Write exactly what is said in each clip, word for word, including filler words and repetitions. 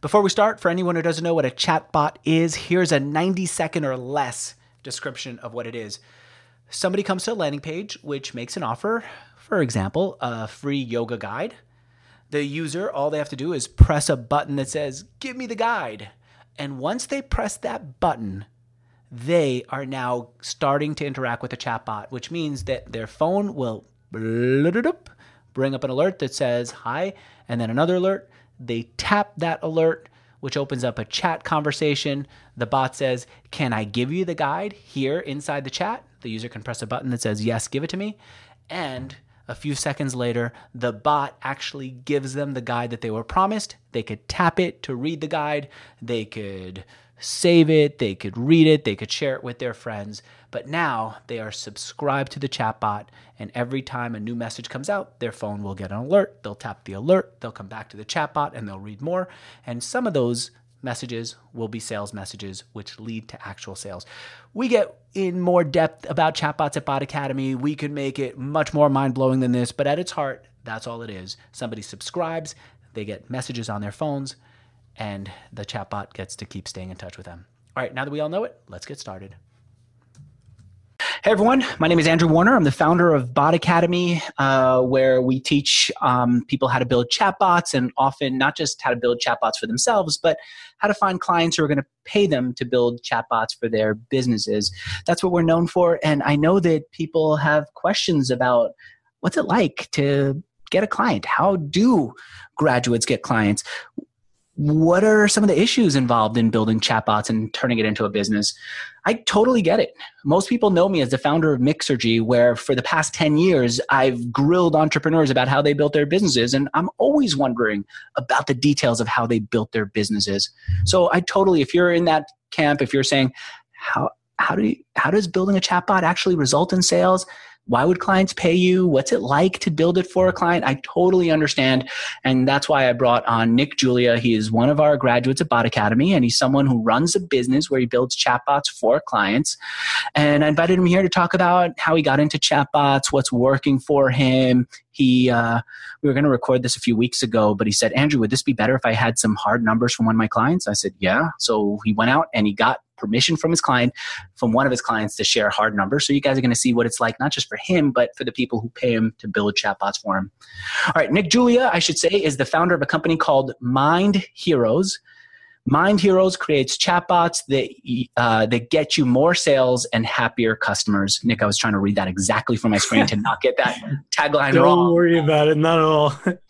Before we start, for anyone who doesn't know what a chatbot is, here's a ninety second or less description of what it is. Somebody comes to a landing page which makes an offer, for example, a free yoga guide. The user, all they have to do is press a button that says, "Give me the guide." And once they press that button, they are now starting to interact with the chatbot, which means that their phone will bring up an alert that says, "Hi," and then another alert. They tap that alert, which opens up a chat conversation. The bot says, "Can I give you the guide here inside the chat?" The user can press a button that says, "Yes, give it to me." And a few seconds later, the bot actually gives them the guide that they were promised. They could tap it to read the guide. They could save it. They could read it. They could share it with their friends. But now they are subscribed to the chatbot, and every time a new message comes out, their phone will get an alert. They'll tap the alert. They'll come back to the chatbot, and they'll read more. And some of those messages will be sales messages, which lead to actual sales. We get in more depth about chatbots at Bot Academy. We can make it much more mind-blowing than this, but at its heart, that's all it is. Somebody subscribes, they get messages on their phones, and the chatbot gets to keep staying in touch with them. All right, now that we all know it, let's get started. Hey everyone, my name is Andrew Warner. I'm the founder of Bot Academy, uh, where we teach um, people how to build chatbots, and often not just how to build chatbots for themselves, but how to find clients who are going to pay them to build chatbots for their businesses. That's what we're known for, and I know that people have questions about what's it like to get a client? How do graduates get clients? What are some of the issues involved in building chatbots and turning it into a business? I totally get it. Most people know me as the founder of Mixergy, where for the past ten years, I've grilled entrepreneurs about how they built their businesses, and I'm always wondering about the details of how they built their businesses. So I totally, if you're in that camp, if you're saying, how how do you, how does building a chatbot actually result in sales? Why would clients pay you? What's it like to build it for a client? I totally understand. And that's why I brought on Nick Julia. He is one of our graduates at Bot Academy, and he's someone who runs a business where he builds chatbots for clients. And I invited him here to talk about how he got into chatbots, what's working for him. He, uh, we were going to record this a few weeks ago, but he said, "Andrew, would this be better if I had some hard numbers from one of my clients?" I said, "Yeah." So he went out and he got permission from his client, from one of his clients, to share hard numbers. So you guys are going to see what it's like, not just for him, but for the people who pay him to build chatbots for him. All right, Nick Julia, I should say, is the founder of a company called Mind Heroes. Mind Heroes creates chatbots that uh, that get you more sales and happier customers. Nick, I was trying to read that exactly from my screen to not get that tagline Don't wrong. Don't worry about it, not at all.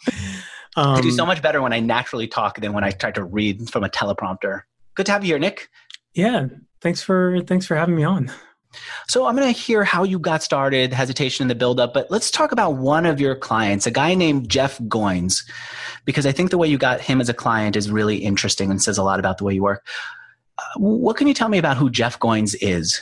um, I do so much better when I naturally talk than when I try to read from a teleprompter. Good to have you here, Nick. Yeah, thanks for thanks for having me on. So I'm going to hear how you got started, hesitation in the buildup, but let's talk about one of your clients, a guy named Jeff Goins, because I think the way you got him as a client is really interesting and says a lot about the way you work. Uh, what can you tell me about who Jeff Goins is?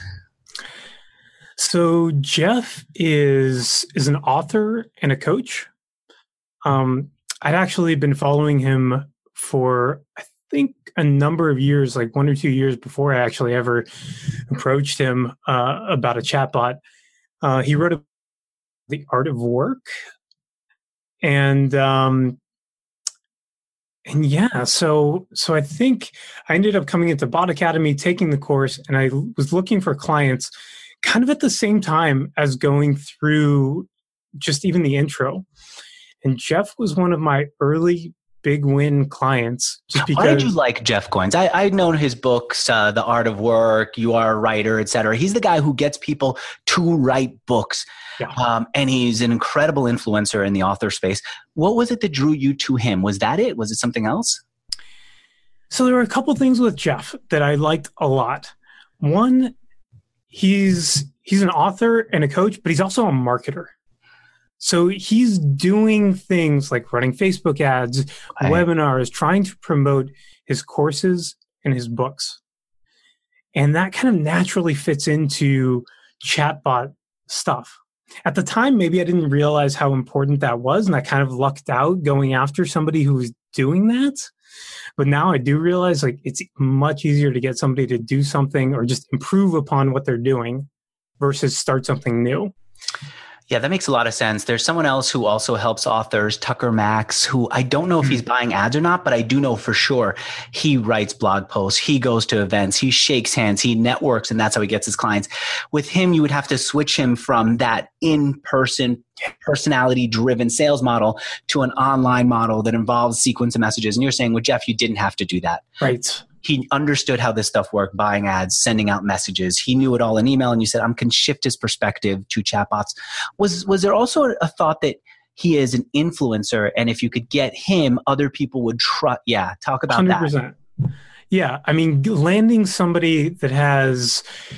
So Jeff is is an author and a coach. Um, I'd actually been following him for, I think, a number of years, like one or two years before I actually ever approached him uh, about a chatbot. Uh, he wrote a, The Art of Work. And um, and yeah, so so I think I ended up coming into Bot Academy, taking the course, and I was looking for clients kind of at the same time as going through just even the intro. And Jeff was one of my early big win clients. Just because. Why did you like Jeff Goins? I, I'd known his books, uh, The Art of Work, You Are a Writer, et cetera. He's the guy who gets people to write books. Yeah. Um, and he's an incredible influencer in the author space. What was it that drew you to him? Was that it? Was it something else? So there were a couple things with Jeff that I liked a lot. One, he's he's an author and a coach, but he's also a marketer. So he's doing things like running Facebook ads, right. webinars, trying to promote his courses and his books. And that kind of naturally fits into chatbot stuff. At the time, maybe I didn't realize how important that was, and I kind of lucked out going after somebody who was doing that. But now I do realize like it's much easier to get somebody to do something or just improve upon what they're doing versus start something new. Yeah, that makes a lot of sense. There's someone else who also helps authors, Tucker Max, who I don't know if he's buying ads or not, but I do know for sure he writes blog posts, he goes to events, he shakes hands, he networks, and that's how he gets his clients. With him, you would have to switch him from that in-person, personality-driven sales model to an online model that involves sequence of messages. And you're saying with Jeff, you didn't have to do that. Right. He understood how this stuff worked, buying ads, sending out messages. He knew it all in email. And you said, I can shift his perspective to chatbots. Was, was there also a thought that he is an influencer, and if you could get him, other people would trust? Yeah. Talk about one hundred percent. That. Yeah. I mean, landing somebody that has,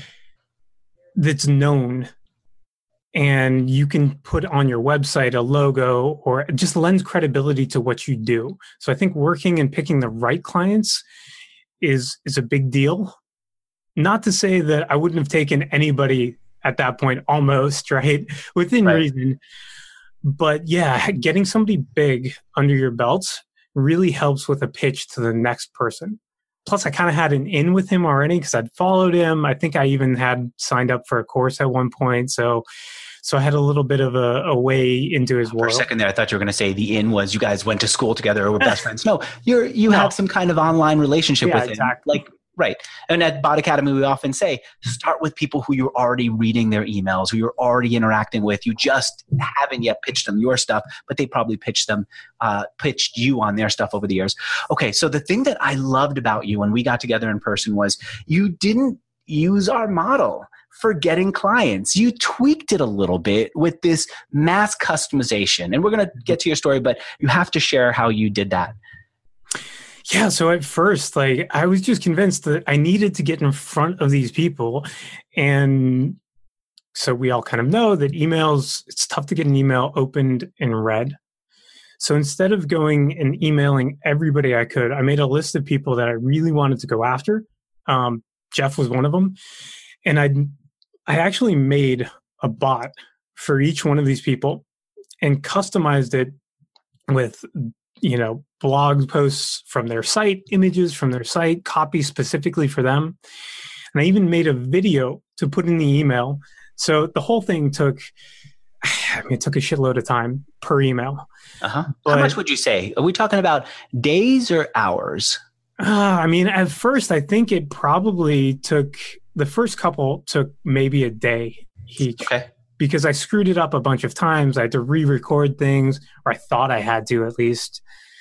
that's known, and you can put on your website a logo, or just lends credibility to what you do. So I think working and picking the right clients is is a big deal. Not to say that I wouldn't have taken anybody at that point, almost, right? Within right. reason. But yeah, getting somebody big under your belt really helps with a pitch to the next person. Plus, I kind of had an in with him already because I'd followed him. I think I even had signed up for a course at one point. So So I had a little bit of a, a way into his world. For a second there, I thought you were going to say the in was you guys went to school together or were best friends. No, you're you no. had some kind of online relationship yeah, with exactly. him. Like, right. And at Bot Academy, we often say, start with people who you're already reading their emails, who you're already interacting with. You just haven't yet pitched them your stuff, but they probably pitched them, uh, pitched you on their stuff over the years. Okay, so the thing that I loved about you when we got together in person was you didn't use our model for getting clients. You tweaked it a little bit with this mass customization. And we're going to get to your story, but you have to share how you did that. Yeah. So at first, like, I was just convinced that I needed to get in front of these people. And so we all kind of know that emails, it's tough to get an email opened and read. So instead of going and emailing everybody I could, I made a list of people that I really wanted to go after. Um, Jeff was one of them. And I I actually made a bot for each one of these people and customized it with, you know, blog posts from their site, images from their site, copy specifically for them. And I even made a video to put in the email. So the whole thing took, I mean, it took a shitload of time per email. Uh-huh. How much would you say? Are we talking about days or hours? Uh, I mean, at first, I think it probably took, the first couple took maybe a day each. Okay. Because I screwed it up a bunch of times. I had to re-record things, or I thought I had to at least.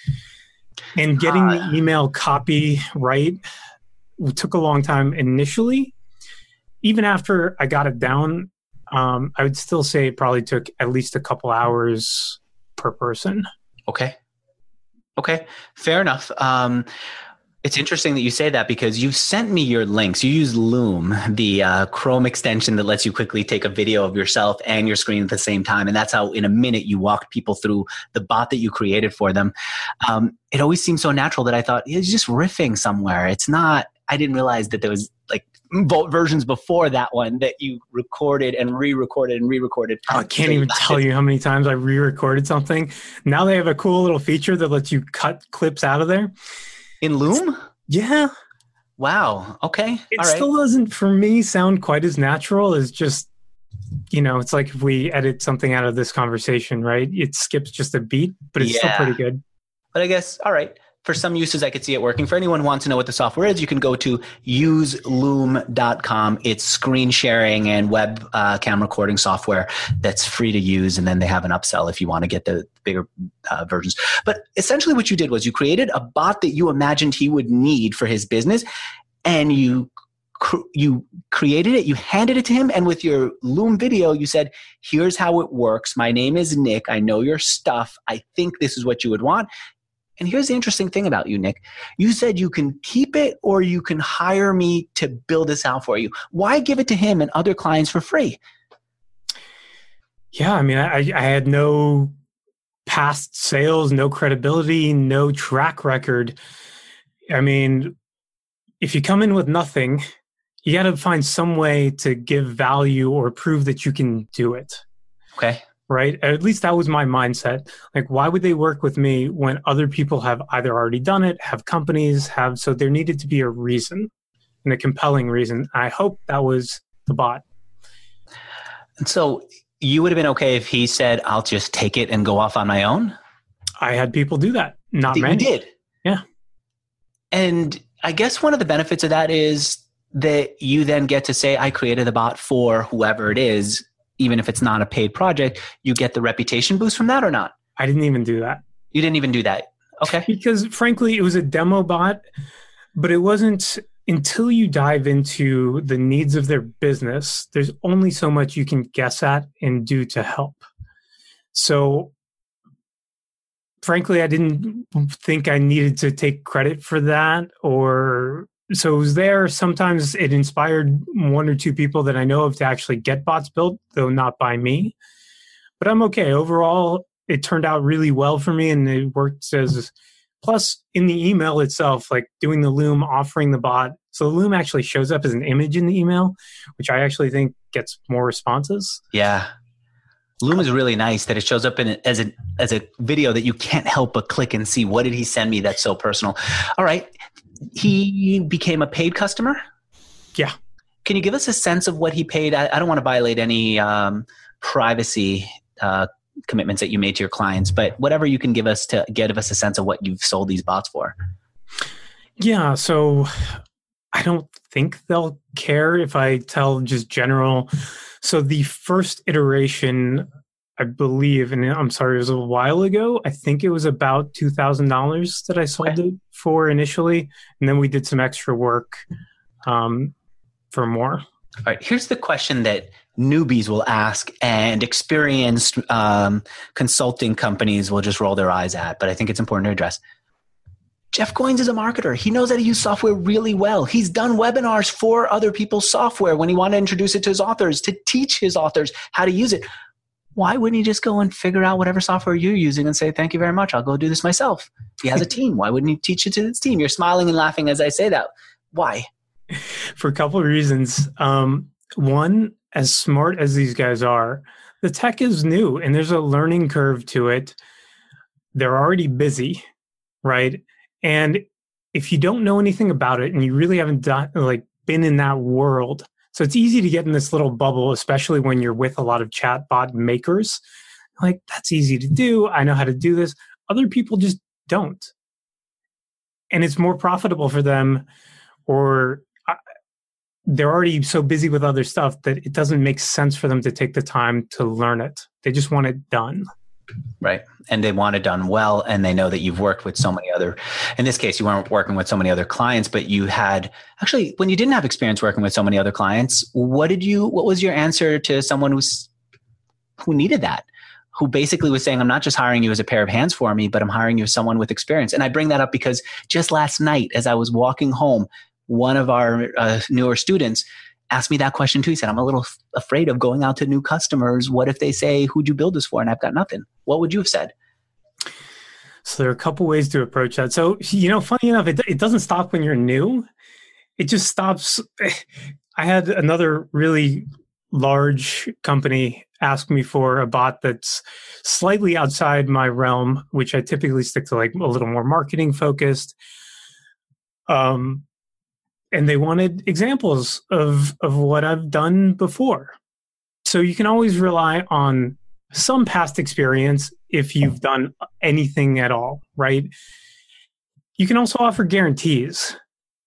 And getting uh, the email copy right took a long time initially. Even after I got it down, um, I would still say it probably took at least a couple hours per person. Okay. Okay. Fair enough. Um, It's interesting that you say that because you've sent me your links. You use Loom, the uh, Chrome extension that lets you quickly take a video of yourself and your screen at the same time. And that's how in a minute you walked people through the bot that you created for them. Um, it always seemed so natural that I thought, it's just riffing somewhere. It's not, I didn't realize that there was like versions before that one that you recorded and re-recorded and re-recorded. Oh, I can't even tell you how many times I re-recorded something. Now they have a cool little feature that lets you cut clips out of there. In Loom? Yeah. Wow. Okay. It All right. still doesn't, for me, sound quite as natural as just, you know, it's like if we edit something out of this conversation, right? It skips just a beat, but it's yeah. still pretty good. But I guess, all right. For some uses, I could see it working. For anyone who wants to know what the software is, you can go to use loom dot com. It's screen sharing and web uh, cam recording software that's free to use. And then they have an upsell if you want to get the bigger uh, versions. But essentially what you did was you created a bot that you imagined he would need for his business. And you cr- you created it, you handed it to him. And with your Loom video, you said, here's how it works. My name is Nick. I know your stuff. I think this is what you would want. And here's the interesting thing about you, Nick. You said you can keep it or you can hire me to build this out for you. Why give it to him and other clients for free? Yeah, I mean, I, I had no past sales, no credibility, no track record. I mean, if you come in with nothing, you got to find some way to give value or prove that you can do it. Okay. Right? At least that was my mindset. Like, why would they work with me when other people have either already done it, have companies, have, so there needed to be a reason and a compelling reason. I hope that was the bot. And so you would have been okay if he said, I'll just take it and go off on my own? I had people do that. Not that many. You did? Yeah. And I guess one of the benefits of that is that you then get to say, I created the bot for whoever it is, even if it's not a paid project. You get the reputation boost from that or not? I didn't even do that. You didn't even do that? Okay. Because frankly, it was a demo bot, but it wasn't until you dive into the needs of their business, there's only so much you can guess at and do to help. So frankly, I didn't think I needed to take credit for that, or so it was there. Sometimes it inspired one or two people that I know of to actually get bots built, though not by me. But I'm okay. Overall, it turned out really well for me, and it worked as plus in the email itself, like doing the Loom, offering the bot. So the Loom actually shows up as an image in the email, which I actually think gets more responses. Yeah. Loom is really nice that it shows up in it as a as a video that you can't help but click and see, what did he send me that's so personal. All right. He became a paid customer? Yeah. Can you give us a sense of what he paid? I, I don't want to violate any um, privacy uh, commitments that you made to your clients, but whatever you can give us to give us a sense of what you've sold these bots for. Yeah. So I don't think they'll care if I tell just general. So the first iteration, I believe, and I'm sorry, it was a while ago. I think it was about two thousand dollars that I sold okay. it for initially. And then we did some extra work um, for more. All right. Here's the question that newbies will ask and experienced um, consulting companies will just roll their eyes at, but I think it's important to address. Jeff Goins is a marketer. He knows how to use software really well. He's done webinars for other people's software when he wanted to introduce it to his authors, to teach his authors how to use it. Why wouldn't he just go and figure out whatever software you're using and say, thank you very much, I'll go do this myself? He has a team. Why wouldn't he teach it to his team? You're smiling and laughing as I say that. Why? For a couple of reasons. Um, one, as smart as these guys are, the tech is new and there's a learning curve to it. They're already busy, right? And if you don't know anything about it and you really haven't done, like been in that world, so it's easy to get in this little bubble, especially when you're with a lot of chatbot makers. Like, that's easy to do. I know how to do this. Other people just don't. And it's more profitable for them, or they're already so busy with other stuff that it doesn't make sense for them to take the time to learn it. They just want it done. Right. And they want it done well. And they know that you've worked with so many other, in this case, you weren't working with so many other clients, but you had actually, when you didn't have experience working with so many other clients, what did you, what was your answer to someone who's, who needed that, who basically was saying, I'm not just hiring you as a pair of hands for me, but I'm hiring you as someone with experience. And I bring that up because just last night, as I was walking home, one of our uh, newer students asked me that question too. He said, I'm a little f- afraid of going out to new customers. What if they say, who'd you build this for? And I've got nothing. What would you have said? So there are a couple ways to approach that. So, you know, funny enough, it, it doesn't stop when you're new. It just stops. I had another really large company ask me for a bot that's slightly outside my realm, which I typically stick to, like a little more marketing focused. Um, And they wanted examples of, of what I've done before. So you can always rely on some past experience if you've done anything at all, right? You can also offer guarantees.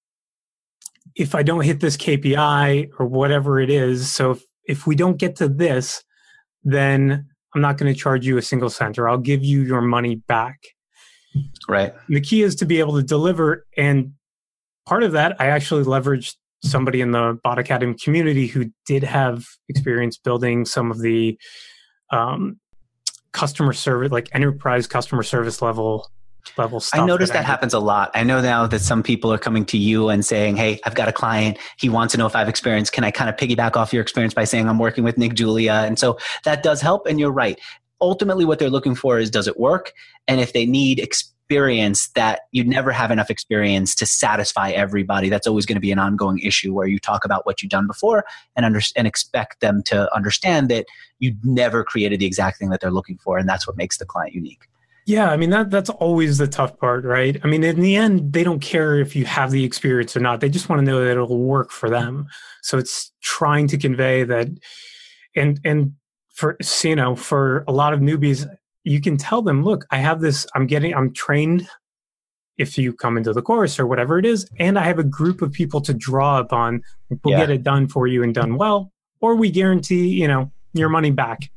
If I don't hit this K P I or whatever it is, so if, if we don't get to this, then I'm not going to charge you a single cent, or I'll give you your money back. Right. And the key is to be able to deliver. And part of that, I actually leveraged somebody in the Bot Academy community who did have experience building some of the um, customer service, like enterprise customer service level level stuff. I noticed that, that I happens a lot. I know now that some people are coming to you and saying, hey, I've got a client. He wants to know if I have experience. Can I kind of piggyback off your experience by saying I'm working with Nick Julia? And so that does help. And you're right. Ultimately, what they're looking for is, does it work? And if they need experience, experience that you'd never have enough experience to satisfy everybody. That's always going to be an ongoing issue where you talk about what you've done before and under, and expect them to understand that you never created the exact thing that they're looking for. And that's what makes the client unique. Yeah. I mean, that that's always the tough part, right? I mean, in the end, they don't care if you have the experience or not. They just want to know that it'll work for them. So it's trying to convey that, and, and for, you know, for a lot of newbies, you can tell them, look, I have this, I'm getting, I'm trained if you come into the course or whatever it is, and I have a group of people to draw upon. We'll yeah. get it done for you and done well, or we guarantee, you know, your money back.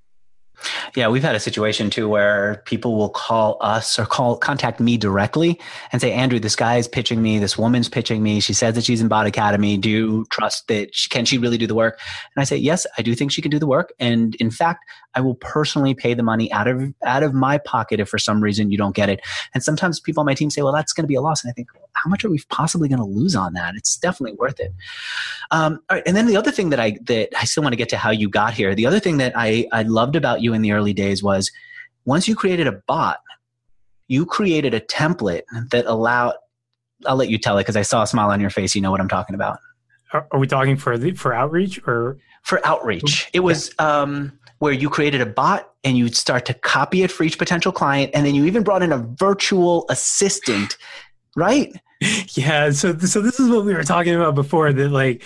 Yeah, we've had a situation too where people will call us or call contact me directly and say, Andrew, this guy is pitching me, this woman's pitching me. She says that she's in Bot Academy. Do you trust that she, can she really do the work? And I say, yes, I do think she can do the work. And in fact, I will personally pay the money out of out of my pocket if for some reason you don't get it. And sometimes people on my team say, well, that's going to be a loss. And I think, how much are we possibly going to lose on that? It's definitely worth it. Um, all right, and then the other thing that I that I still want to get to how you got here. The other thing that I, I loved about you in the early days was once you created a bot, you created a template that allowed, I'll let you tell it because I saw a smile on your face. You know what I'm talking about. Are, are we talking for the, for outreach or? For outreach. It was um, where you created a bot and you'd start to copy it for each potential client. And then you even brought in a virtual assistant, right? Yeah. So, so this is what we were talking about before, that like,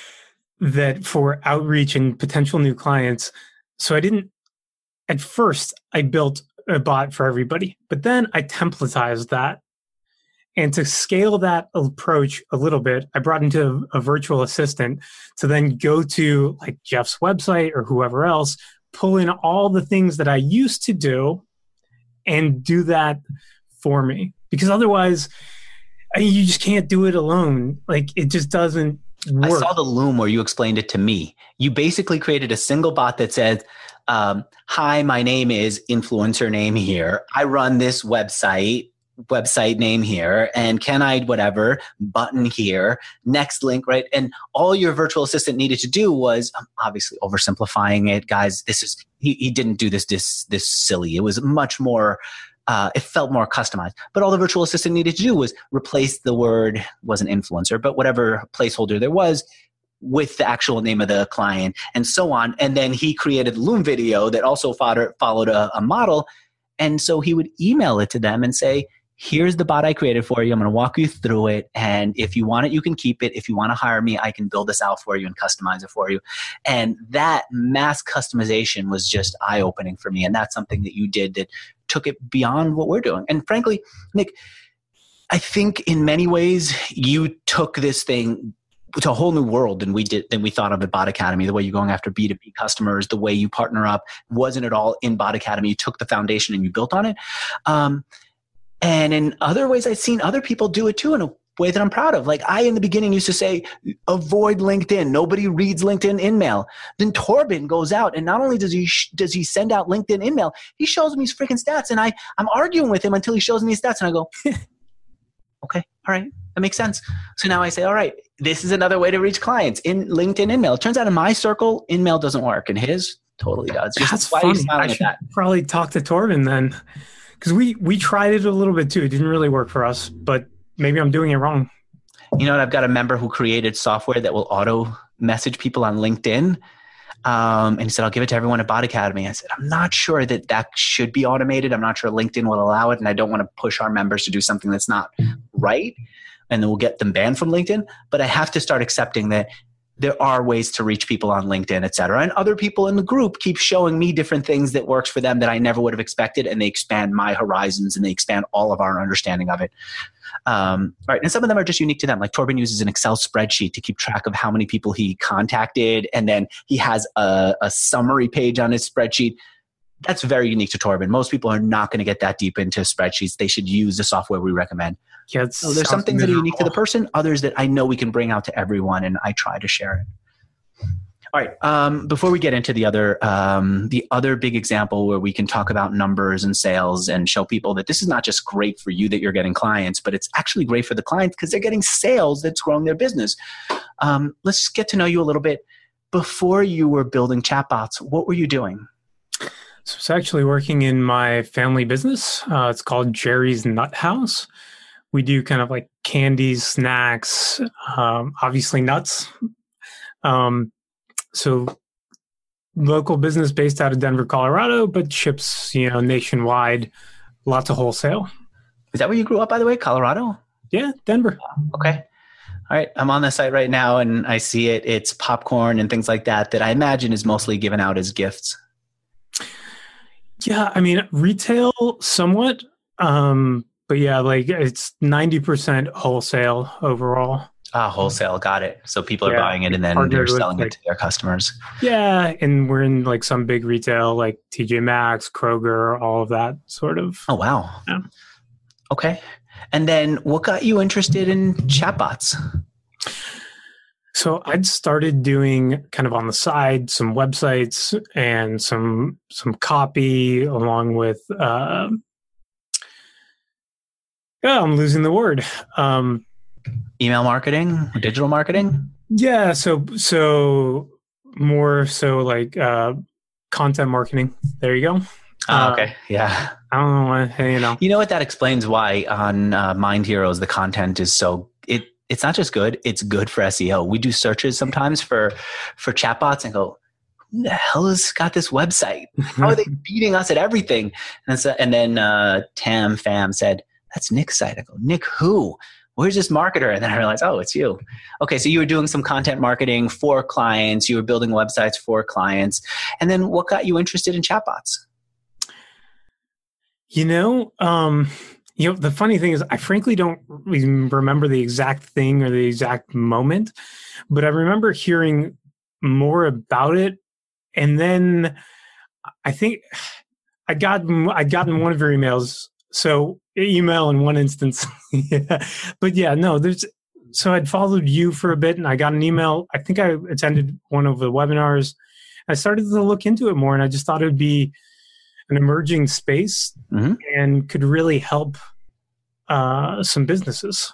that for outreach and potential new clients. So I didn't, at first I built a bot for everybody, but then I templatized that. And to scale that approach a little bit, I brought into a virtual assistant to then go to like Jeff's website or whoever else, pull in all the things that I used to do and do that for me. Because otherwise, I mean, you just can't do it alone. Like it just doesn't work. I saw the Loom where you explained it to me. You basically created a single bot that said, um, hi, my name is influencer name here. I run this website. website name here, and can I whatever button here, next link, right? And all your virtual assistant needed to do was, I'm obviously oversimplifying it, guys. This is he, he didn't do this this this silly. It was much more. Uh, it felt more customized. But all the virtual assistant needed to do was replace the word, wasn't influencer, but whatever placeholder there was, with the actual name of the client, and so on. And then he created a Loom video that also followed, followed a, a model. And so he would email it to them and say, here's the bot I created for you. I'm going to walk you through it. And if you want it, you can keep it. If you want to hire me, I can build this out for you and customize it for you. And that mass customization was just eye-opening for me. And that's something that you did that took it beyond what we're doing. And frankly, Nick, I think in many ways you took this thing to a whole new world than we did, than we thought of at Bot Academy. The way you're going after B two B customers, the way you partner up, wasn't at all in Bot Academy. You took the foundation and you built on it. Um, And in other ways, I've seen other people do it too in a way that I'm proud of. Like I, in the beginning, used to say, avoid LinkedIn. Nobody reads LinkedIn InMail. Then Torben goes out, and not only does he sh- does he send out LinkedIn InMail, he shows me his freaking stats, and I I'm arguing with him until he shows me his stats, and I go, okay, all right, that makes sense. So now I say, all right, this is another way to reach clients in LinkedIn InMail. It turns out in my circle, InMail doesn't work, and his totally does. Just That's why funny. are you smiling I at should that? probably talk to Torben then. Because we, we tried it a little bit too. It didn't really work for us, but maybe I'm doing it wrong. You know what? I've got a member who created software that will auto message people on LinkedIn. Um, and he said, I'll give it to everyone at Bot Academy. I said, I'm not sure that that should be automated. I'm not sure LinkedIn will allow it. And I don't want to push our members to do something that's not right. And then we'll get them banned from LinkedIn. But I have to start accepting that there are ways to reach people on LinkedIn, et cetera. And other people in the group keep showing me different things that works for them that I never would have expected. And they expand my horizons and they expand all of our understanding of it. Um, right. And some of them are just unique to them. Like Torben uses an Excel spreadsheet to keep track of how many people he contacted. And then he has a, a summary page on his spreadsheet. That's very unique to Torben. Most people are not going to get that deep into spreadsheets. They should use the software we recommend. Yeah, so there's some things that are unique to the person, others that I know we can bring out to everyone, and I try to share it. All right. Um, before we get into the other, um, the other big example where we can talk about numbers and sales and show people that this is not just great for you that you're getting clients, but it's actually great for the clients because they're getting sales that's growing their business. Um, let's get to know you a little bit. Before you were building chatbots, what were you doing? So it's actually working in my family business. Uh, it's called Jerry's Nut House. We do kind of like candies, snacks, um, obviously nuts. Um, so local business based out of Denver, Colorado, but ships, you know, nationwide, lots of wholesale. Is that where you grew up, by the way, Colorado? Yeah, Denver. Okay. All right. I'm on the site right now and I see it. It's popcorn and things like that, that I imagine is mostly given out as gifts. Yeah, I mean, retail somewhat. Um, but yeah, like it's ninety percent wholesale overall. Ah, wholesale. Got it. So people are Yeah, buying it like and then they're partnered with selling it like, to their customers. yeah, and we're in like some big retail like T J Maxx, Kroger, all of that sort of. Oh, wow. Yeah. Okay. And then what got you interested in chatbots? So I'd started doing kind of on the side some websites and some some copy along with uh, yeah, I'm losing the word. Um, Email marketing, digital marketing? yeah, so so more so like uh, content marketing. There you go. Ah, Uh, okay. Yeah. I don't know what, you know. You know what? That explains why on uh, Mind Heroes, the content is so it. It's not just good; it's good for S E O. We do searches sometimes for for chatbots and go, "Who the hell has got this website? How are they beating us at everything?" And so, and then uh, Tam Fam said, "That's Nick's site." I go, "Nick who? Where's this marketer?" And then I realized, oh, it's you. Okay, so you were doing some content marketing for clients. You were building websites for clients, and then what got you interested in chatbots? You know, um, you know, the funny thing is, I frankly don't even remember the exact thing or the exact moment, but I remember hearing more about it, and then I think I got I'd gotten one of your emails, so email in one instance, yeah. But yeah, no, there's. So I'd followed you for a bit, and I got an email. I think I attended one of the webinars. I started to look into it more, and I just thought it would be an emerging space Mm-hmm. and could really help uh, some businesses.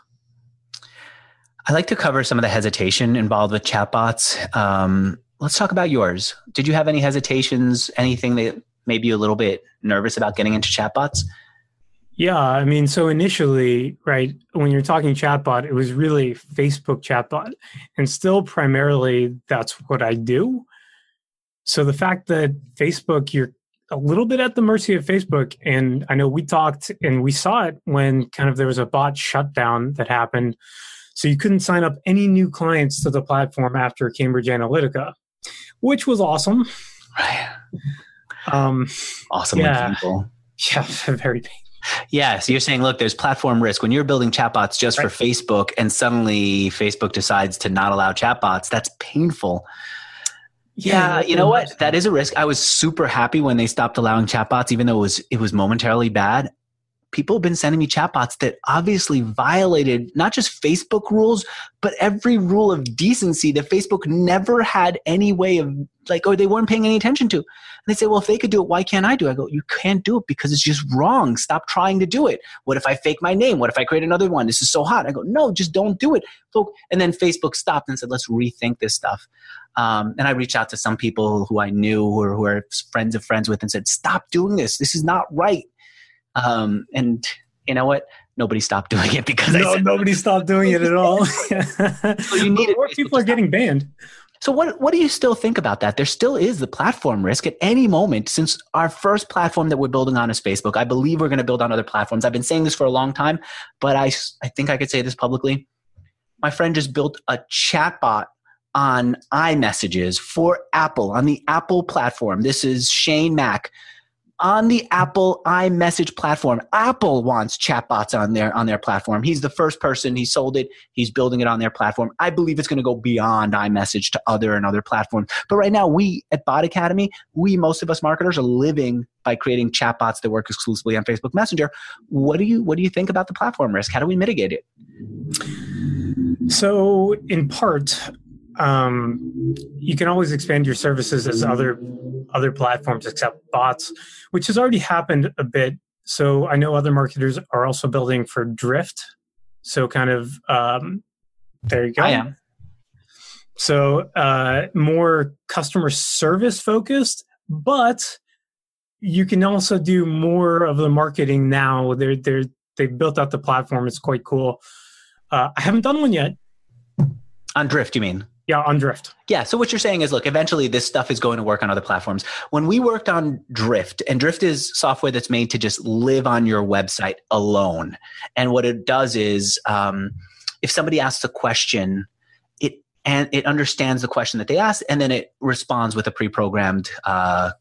I like to cover some of the hesitation involved with chatbots. Um, let's talk about yours. Did you have any hesitations, anything that made you a little bit nervous about getting into chatbots? Yeah, I mean, so initially, right, when you're talking chatbot, it was really Facebook chatbot, and still primarily that's what I do. So the fact that Facebook, you're a little bit at the mercy of Facebook. And I know we talked and we saw it when kind of there was a bot shutdown that happened. So you couldn't sign up any new clients to the platform after Cambridge Analytica, which was awesome. Right. Um, Awesomely yeah. painful. Yeah, very painful. Yeah. So you're saying, look, there's platform risk. When you're building chatbots just Right. for Facebook and suddenly Facebook decides to not allow chatbots, that's painful. Yeah, Yeah, you know what? That is a risk. I was super happy when they stopped allowing chatbots, even though it was it was momentarily bad. People have been sending me chatbots that obviously violated not just Facebook rules, but every rule of decency that Facebook never had any way of, like, or they weren't paying any attention to. And they say, well, if they could do it, why can't I do it? I go, you can't do it because it's just wrong. Stop trying to do it. What if I fake my name? What if I create another one? This is so hot. I go, no, just don't do it. And then Facebook stopped and said, let's rethink this stuff. Um, and I reached out to some people who I knew or who are friends of friends with and said, stop doing this. This is not right. Um, and you know what? Nobody stopped doing it because no, I said, nobody stopped doing it at all. so you need more people are getting banned. So what what do you still think about that? There still is the platform risk at any moment. Since our first platform that we're building on is Facebook, I believe we're going to build on other platforms. I've been saying this for a long time, but I, I think I could say this publicly. My friend just built a chatbot on iMessages for Apple, on the Apple platform. This is Shane Mack. On the Apple iMessage platform, Apple wants chatbots on their on their platform. He's the first person. He sold it. He's building it on their platform. I believe it's going to go beyond iMessage to other and other platforms. But right now, we at Bot Academy, we most of us marketers are living by creating chatbots that work exclusively on Facebook Messenger. What do you what do you think about the platform risk? How do we mitigate it? So, in part, um, you can always expand your services as other other platforms except bots, which has already happened a bit. So I know other marketers are also building for Drift. So kind of um, there you go. I am. So uh, more customer service focused, but you can also do more of the marketing now. They're they're they've built out the platform. It's quite cool. Uh, I haven't done one yet. On Drift, you mean? Yeah, on Drift. Yeah. So what you're saying is, look, eventually this stuff is going to work on other platforms. When we worked on Drift, and Drift is software that's made to just live on your website alone. And what it does is, um, if somebody asks a question, it and it understands the question that they asked, and then it responds with a pre-programmed uh,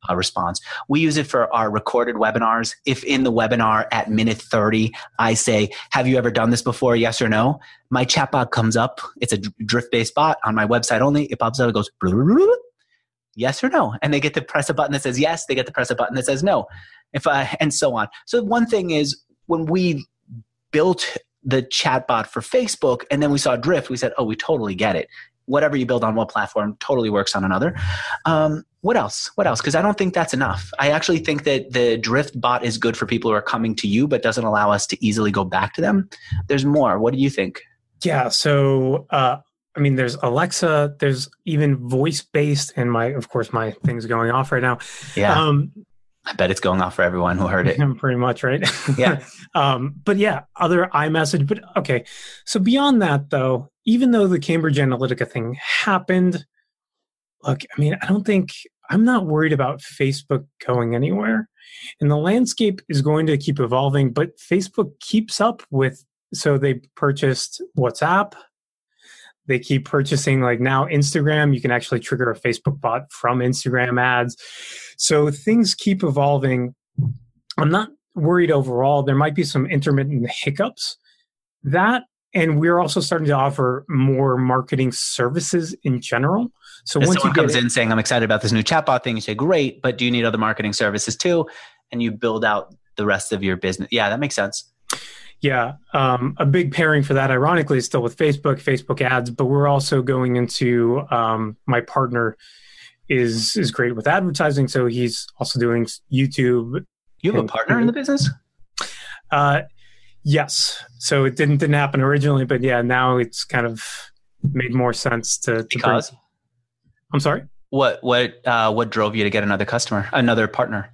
uh, response. We use it for our recorded webinars. If in the webinar at minute thirty, I say, have you ever done this before? Yes or no? My chatbot comes up. It's a Drift-based bot on my website only. It pops up. It goes, blah, blah, blah, blah. Yes or no? And they get to press a button that says yes. They get to press a button that says no. If I, and so on. So one thing is when we built the chatbot for Facebook and then we saw Drift, we said, oh, we totally get it. Whatever you build on one platform totally works on another. Um, what else? What else? Because I don't think that's enough. I actually think that the Drift bot is good for people who are coming to you, but doesn't allow us to easily go back to them. There's more. What do you think? Yeah. So, uh, I mean, there's Alexa, there's even voice-based, and my, of course, my thing's going off right now. Yeah. Um, I bet it's going off for everyone who heard it. Pretty much, right? Yeah. um, but yeah, other iMessage. But okay. So beyond that, though, even though the Cambridge Analytica thing happened, look, I mean, I don't think, I'm not worried about Facebook going anywhere. And the landscape is going to keep evolving, but Facebook keeps up with, so they purchased WhatsApp. They keep purchasing, like now Instagram, you can actually trigger a Facebook bot from Instagram ads. So things keep evolving. I'm not worried overall. There might be some intermittent hiccups. That, and we're also starting to offer more marketing services in general. So if once someone you comes it, in saying, I'm excited about this new chatbot thing, you say, great, but do you need other marketing services too? And you build out the rest of your business. Yeah, that makes sense. Yeah. Um, a big pairing for that, ironically, is still with Facebook, Facebook ads, but we're also going into, um, my partner is is great with advertising. So he's also doing YouTube. You have and, a partner in the business? Uh, yes. So it didn't didn't happen originally, but yeah, now it's kind of made more sense to, to because bring. I'm sorry? What what uh, what drove you to get another customer, another partner?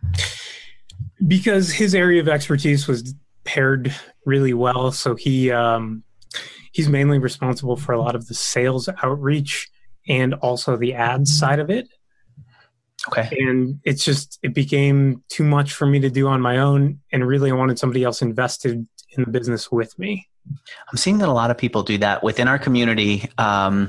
Because his area of expertise was paired really well. So he um, he's mainly responsible for a lot of the sales outreach and also the ads side of it. Okay. And it's just, it became too much for me to do on my own. And really I wanted somebody else invested in the business with me. I'm seeing that a lot of people do that within our community. Um,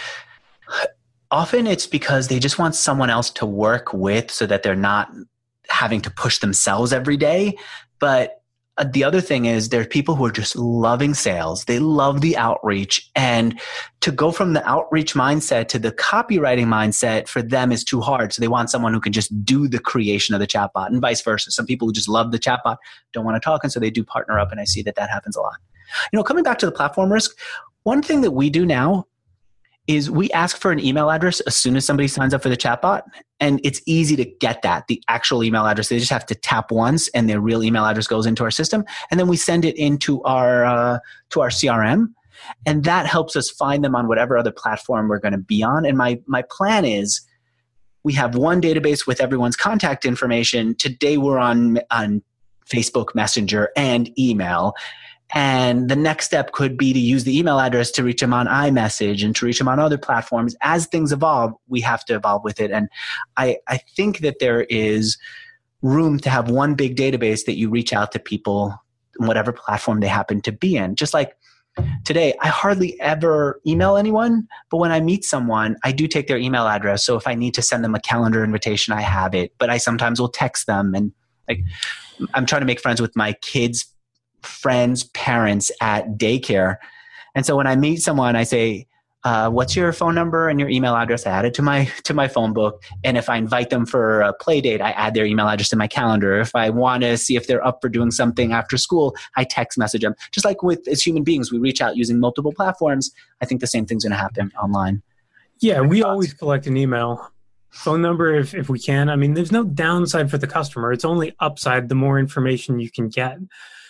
often it's because they just want someone else to work with so that they're not having to push themselves every day. But the other thing is there are people who are just loving sales. They love the outreach. And to go from the outreach mindset to the copywriting mindset for them is too hard. So they want someone who can just do the creation of the chatbot and vice versa. Some people who just love the chatbot don't want to talk. And so they do partner up. And I see that that happens a lot. You know, coming back to the platform risk, one thing that we do now is we ask for an email address as soon as somebody signs up for the chatbot. And it's easy to get that, the actual email address. They just have to tap once and their real email address goes into our system. And then we send it into our, uh, to our C R M. And that helps us find them on whatever other platform we're going to be on. And my, my plan is we have one database with everyone's contact information. Today we're on, on Facebook Messenger and email. And the next step could be to use the email address to reach them on iMessage and to reach them on other platforms. As things evolve, we have to evolve with it. And I, I think that there is room to have one big database that you reach out to people in whatever platform they happen to be in. Just like today, I hardly ever email anyone, but when I meet someone, I do take their email address. So if I need to send them a calendar invitation, I have it. But I sometimes will text them. And like, I'm trying to make friends with my kids' friends' parents at daycare. And so when I meet someone, I say, uh, what's your phone number and your email address? I add it to my, to my phone book. And if I invite them for a play date, I add their email address to my calendar. If I want to see if they're up for doing something after school, I text message them. Just like with, as human beings, we reach out using multiple platforms. I think the same thing's going to happen online. Yeah. We always collect an email. Phone number if, if we can. I mean, there's no downside for the customer. It's only upside the more information you can get.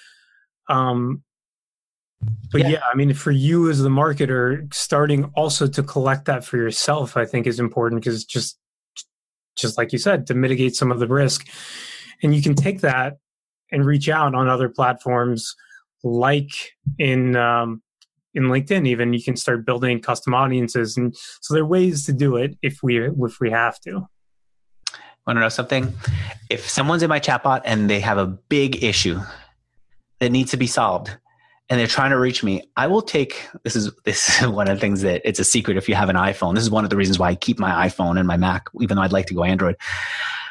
Um, but yeah. yeah, I mean, for you as the marketer, starting also to collect that for yourself, I think is important because just, just like you said, to mitigate some of the risk. And you can take that and reach out on other platforms like in, um, in LinkedIn, even you can start building custom audiences. And so there are ways to do it if we, if we have to. Want to know something? If someone's in my chatbot and they have a big issue that needs to be solved and they're trying to reach me, I will take, this is, this is one of the things that it's a secret if you have an iPhone. This is one of the reasons why I keep my iPhone and my Mac, even though I'd like to go Android.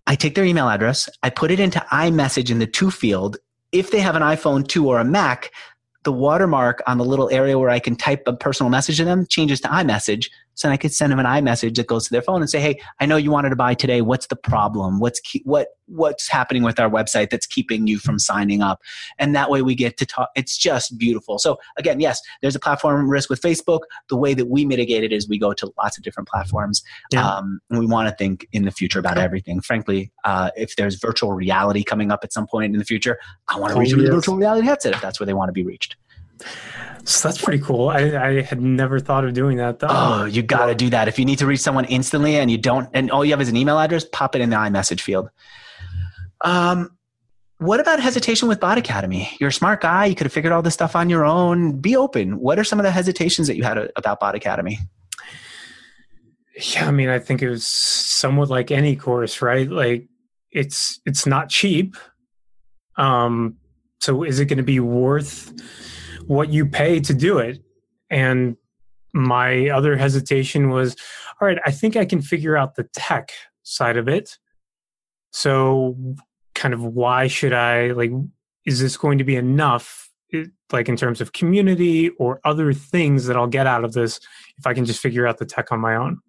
I take their email address, I put it into iMessage in the to field. If they have an iPhone two or a Mac, the watermark on the little area where I can type a personal message to them changes to iMessage. So then I could send them an iMessage that goes to their phone and say, hey, I know you wanted to buy today. What's the problem? What's ke- what what's happening with our website that's keeping you from signing up? And that way we get to talk. It's just beautiful. So again, yes, there's a platform risk with Facebook. The way that we mitigate it is we go to lots of different platforms. Yeah. Um, and we want to think in the future about everything. Frankly, uh, if there's virtual reality coming up at some point in the future, I want to reach them with a virtual reality headset if that's where they want to be reached. So that's pretty cool. I, I had never thought of doing that though. Oh, you got to do that. If you need to reach someone instantly and you don't, and all you have is an email address, pop it in the iMessage field. Um, what about hesitation with Bot Academy? You're a smart guy. You could have figured all this stuff on your own. Be open. What are some of the hesitations that you had about Bot Academy? Yeah, I mean, I think it was somewhat like any course, right? Like it's, it's not cheap. Um, so is it going to be worth what you pay to do it? And my other hesitation was, all right, I think I can figure out the tech side of it. So kind of why should I, like, is this going to be enough, like in terms of community or other things that I'll get out of this if I can just figure out the tech on my own?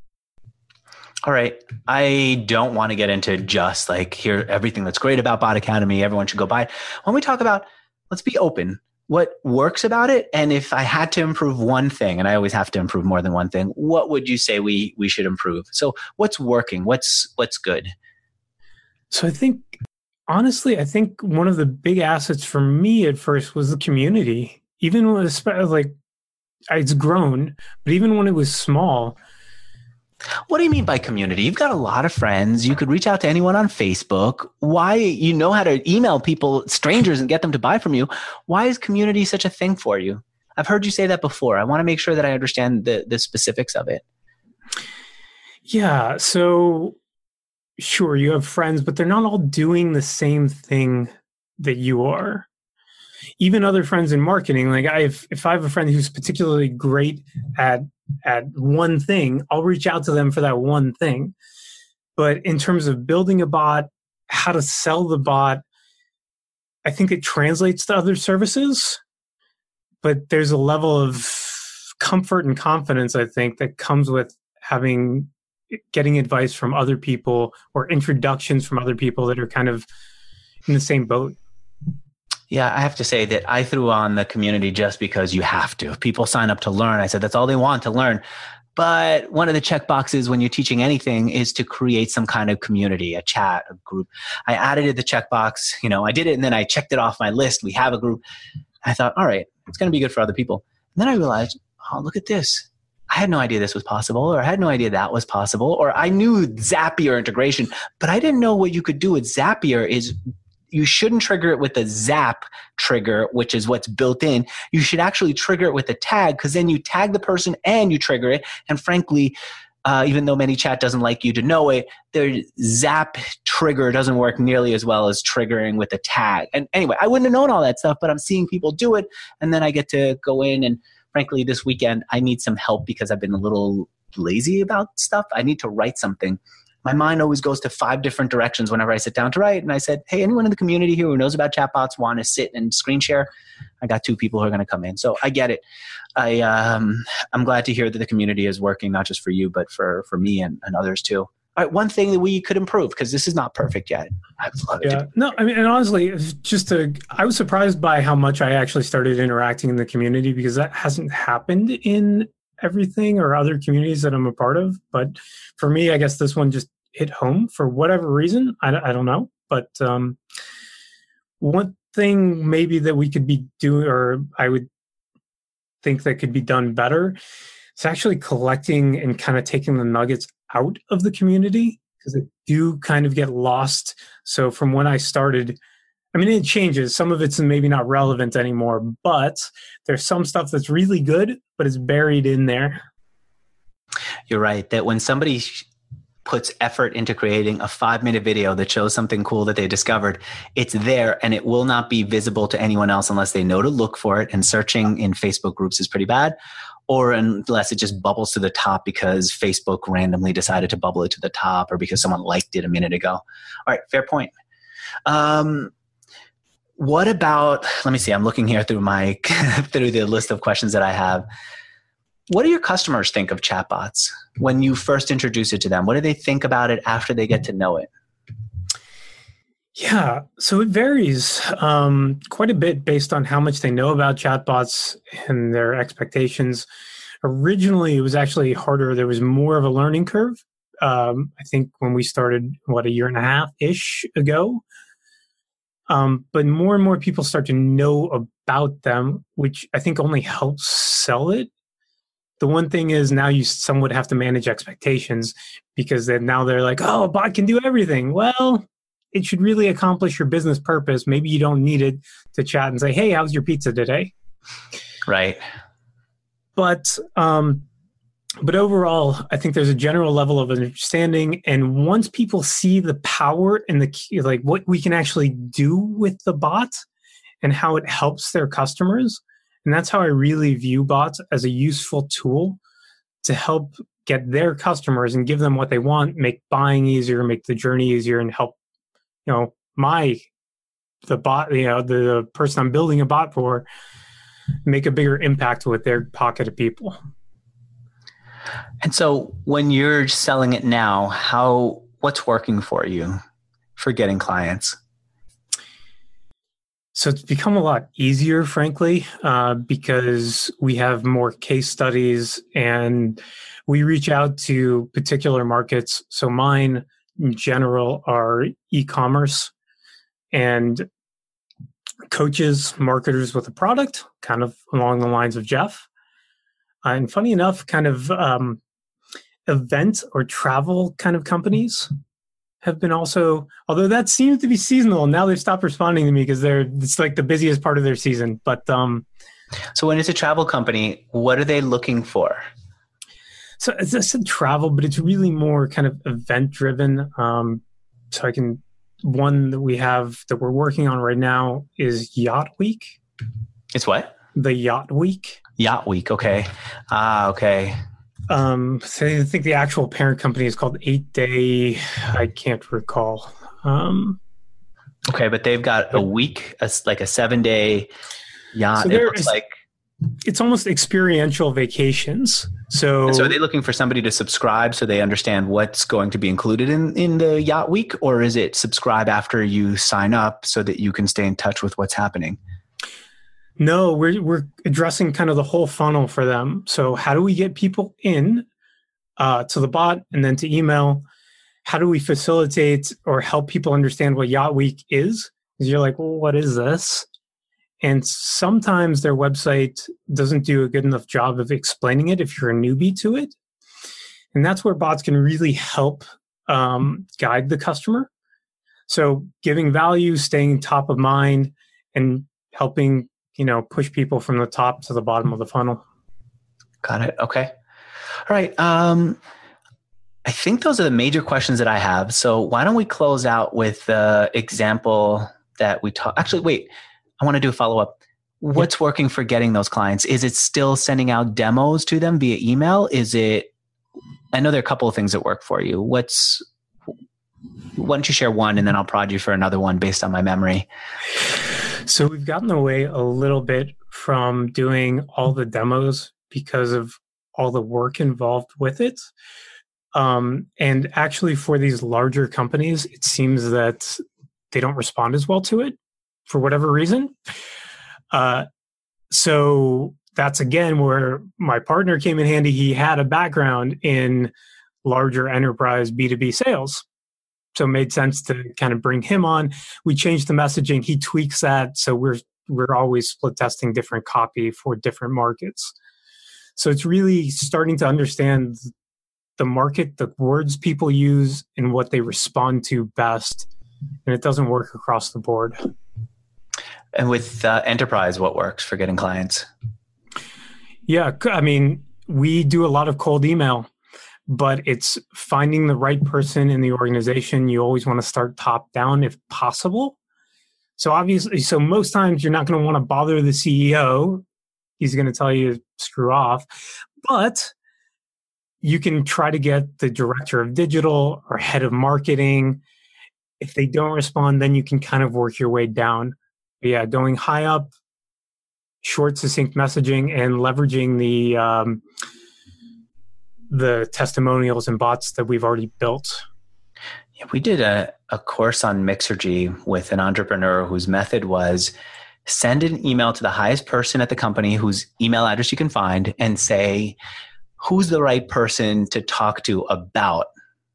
All right. I don't want to get into just like here, everything that's great about Bot Academy, everyone should go buy it. When we talk about, let's be open, what works about it. And if I had to improve one thing, and I always have to improve more than one thing, what would you say we, we should improve? So what's working? What's, what's good? So I think, honestly, I think one of the big assets for me at first was the community. Even when it's like it's grown, but even when it was small. What do you mean by community? You've got a lot of friends. You could reach out to anyone on Facebook. Why, you know how to email people, strangers, and get them to buy from you. Why is community such a thing for you? I've heard you say that before. I want to make sure that I understand the, the specifics of it. Yeah. So sure, you have friends, but they're not all doing the same thing that you are. Even other friends in marketing, like I have, if I have a friend who's particularly great at at one thing, I'll reach out to them for that one thing. But in terms of building a bot, how to sell the bot, I think it translates to other services, but there's a level of comfort and confidence, I think, that comes with having, getting advice from other people or introductions from other people that are kind of in the same boat. Yeah, I have to say that I threw on the community just because you have to. If people sign up to learn, I said that's all they want to learn. But one of the check boxes when you're teaching anything is to create some kind of community, a chat, a group. I added the checkbox, you know, I did it and then I checked it off my list. We have a group. I thought, all right, it's going to be good for other people. And then I realized, oh, look at this. I had no idea this was possible, or I had no idea that was possible, or I knew Zapier integration, but I didn't know what you could do with Zapier is you shouldn't trigger it with a Zap trigger, which is what's built in. You should actually trigger it with a tag, because then you tag the person and you trigger it. And frankly, uh, even though ManyChat doesn't like you to know it, their Zap trigger doesn't work nearly as well as triggering with a tag. And anyway, I wouldn't have known all that stuff, but I'm seeing people do it. And then I get to go in and frankly, this weekend, I need some help because I've been a little lazy about stuff. I need to write something. My mind always goes to five different directions whenever I sit down to write. And I said, hey, anyone in the community here who knows about chatbots want to sit and screen share? I got two people who are going to come in. So I get it. I, um, I'm glad to hear that the community is working, not just for you, but for, for me and, and others too. All right, one thing that we could improve, because this is not perfect yet. I'd love it. Yeah, no, I mean, and honestly, just to, I was surprised by how much I actually started interacting in the community, because that hasn't happened in everything or other communities that I'm a part of. But for me, I guess this one just hit home for whatever reason. I, I don't know. But um, one thing maybe that we could be doing, or I would think that could be done better, is actually collecting and kind of taking the nuggets out of the community, because they do kind of get lost. So from when I started, I mean, it changes. Some of it's maybe not relevant anymore, but there's some stuff that's really good, but it's buried in there. You're right. That when somebody puts effort into creating a five minute video that shows something cool that they discovered, it's there and it will not be visible to anyone else unless they know to look for it. And searching in Facebook groups is pretty bad. or unless it just bubbles to the top because Facebook randomly decided to bubble it to the top or because someone liked it a minute ago. All right, fair point. Um, what about, let me see, I'm looking here through my, through the list of questions that I have. What do your customers think of chatbots when you first introduce it to them? What do they think about it after they get to know it? Yeah, so it varies um, quite a bit based on how much they know about chatbots and their expectations. Originally, it was actually harder. There was more of a learning curve. Um, I think when we started, what, a year and a half-ish ago. Um, but more and more people start to know about them, which I think only helps sell it. The one thing is now you somewhat have to manage expectations because then now they're like, oh, a bot can do everything. Well, it should really accomplish your business purpose. Maybe you don't need it to chat and say, hey, how's your pizza today? Right. But um, but overall, I think there's a general level of understanding. And once people see the power and the like what we can actually do with the bot and how it helps their customers, and that's how I really view bots, as a useful tool to help get their customers and give them what they want, make buying easier, make the journey easier, and help, you know, my, the bot, you know, the person I'm building a bot for, make a bigger impact with their pocket of people. And so when you're selling it now, how, what's working for you for getting clients? So it's become a lot easier, frankly, uh, because we have more case studies and we reach out to particular markets. So mine in general are e-commerce and coaches, marketers with a product, kind of along the lines of Jeff. Uh, and funny enough, kind of um, event or travel kind of companies have been also, although that seems to be seasonal. Now they've stopped responding to me because they're, it's like the busiest part of their season. But um, so when it's a travel company, what are they looking for? So as I said, travel, but it's really more kind of event driven. Um, so I can, one that we have that we're working on right now is Yacht Week. It's what? The Yacht Week. Yacht Week. Okay. Ah, okay. Um, so I think the actual parent company is called Eight Day. I can't recall. Um, okay, but they've got a week, a, like a seven day yacht. So it looks like it's almost experiential vacations. So, and so are they looking for somebody to subscribe so they understand what's going to be included in, in the Yacht Week, or is it subscribe after you sign up so that you can stay in touch with what's happening? No, we're we're addressing kind of the whole funnel for them. So how do we get people in uh, to the bot and then to email? How do we facilitate or help people understand what Yacht Week is? Because you're like, well, what is this? And sometimes their website doesn't do a good enough job of explaining it if you're a newbie to it. And that's where bots can really help um, guide the customer. So giving value, staying top of mind, and helping, you know, push people from the top to the bottom of the funnel. Got it. Okay. All right. Um, I think those are the major questions that I have. So why don't we close out with the example that we talked. Actually, wait, I want to do a follow-up. What's working for getting those clients? Is it still sending out demos to them via email? Is it, I know there are a couple of things that work for you. What's, why don't you share one and then I'll prod you for another one based on my memory. So we've gotten away a little bit from doing all the demos because of all the work involved with it. Um, and actually for these larger companies, it seems that they don't respond as well to it for whatever reason. Uh, so that's again where my partner came in handy. He had a background in larger enterprise B two B sales. So it made sense to kind of bring him on. We changed the messaging. He tweaks that. So we're we're always split testing different copy for different markets. So it's really starting to understand the market, the words people use, and what they respond to best. And it doesn't work across the board. And with uh, enterprise, what works for getting clients? Yeah, I mean, we do a lot of cold email, but it's finding the right person in the organization. You always want to start top down if possible. So obviously, so most times you're not going to want to bother the C E O. he's going to tell you to screw off. But you can try to get the director of digital or head of marketing. If they don't respond, then you can kind of work your way down. But yeah, going high up, short, succinct messaging, and leveraging the um, the testimonials and bots that we've already built. Yeah, we did a, a course on Mixergy with an entrepreneur whose method was send an email to the highest person at the company whose email address you can find and say, who's the right person to talk to about?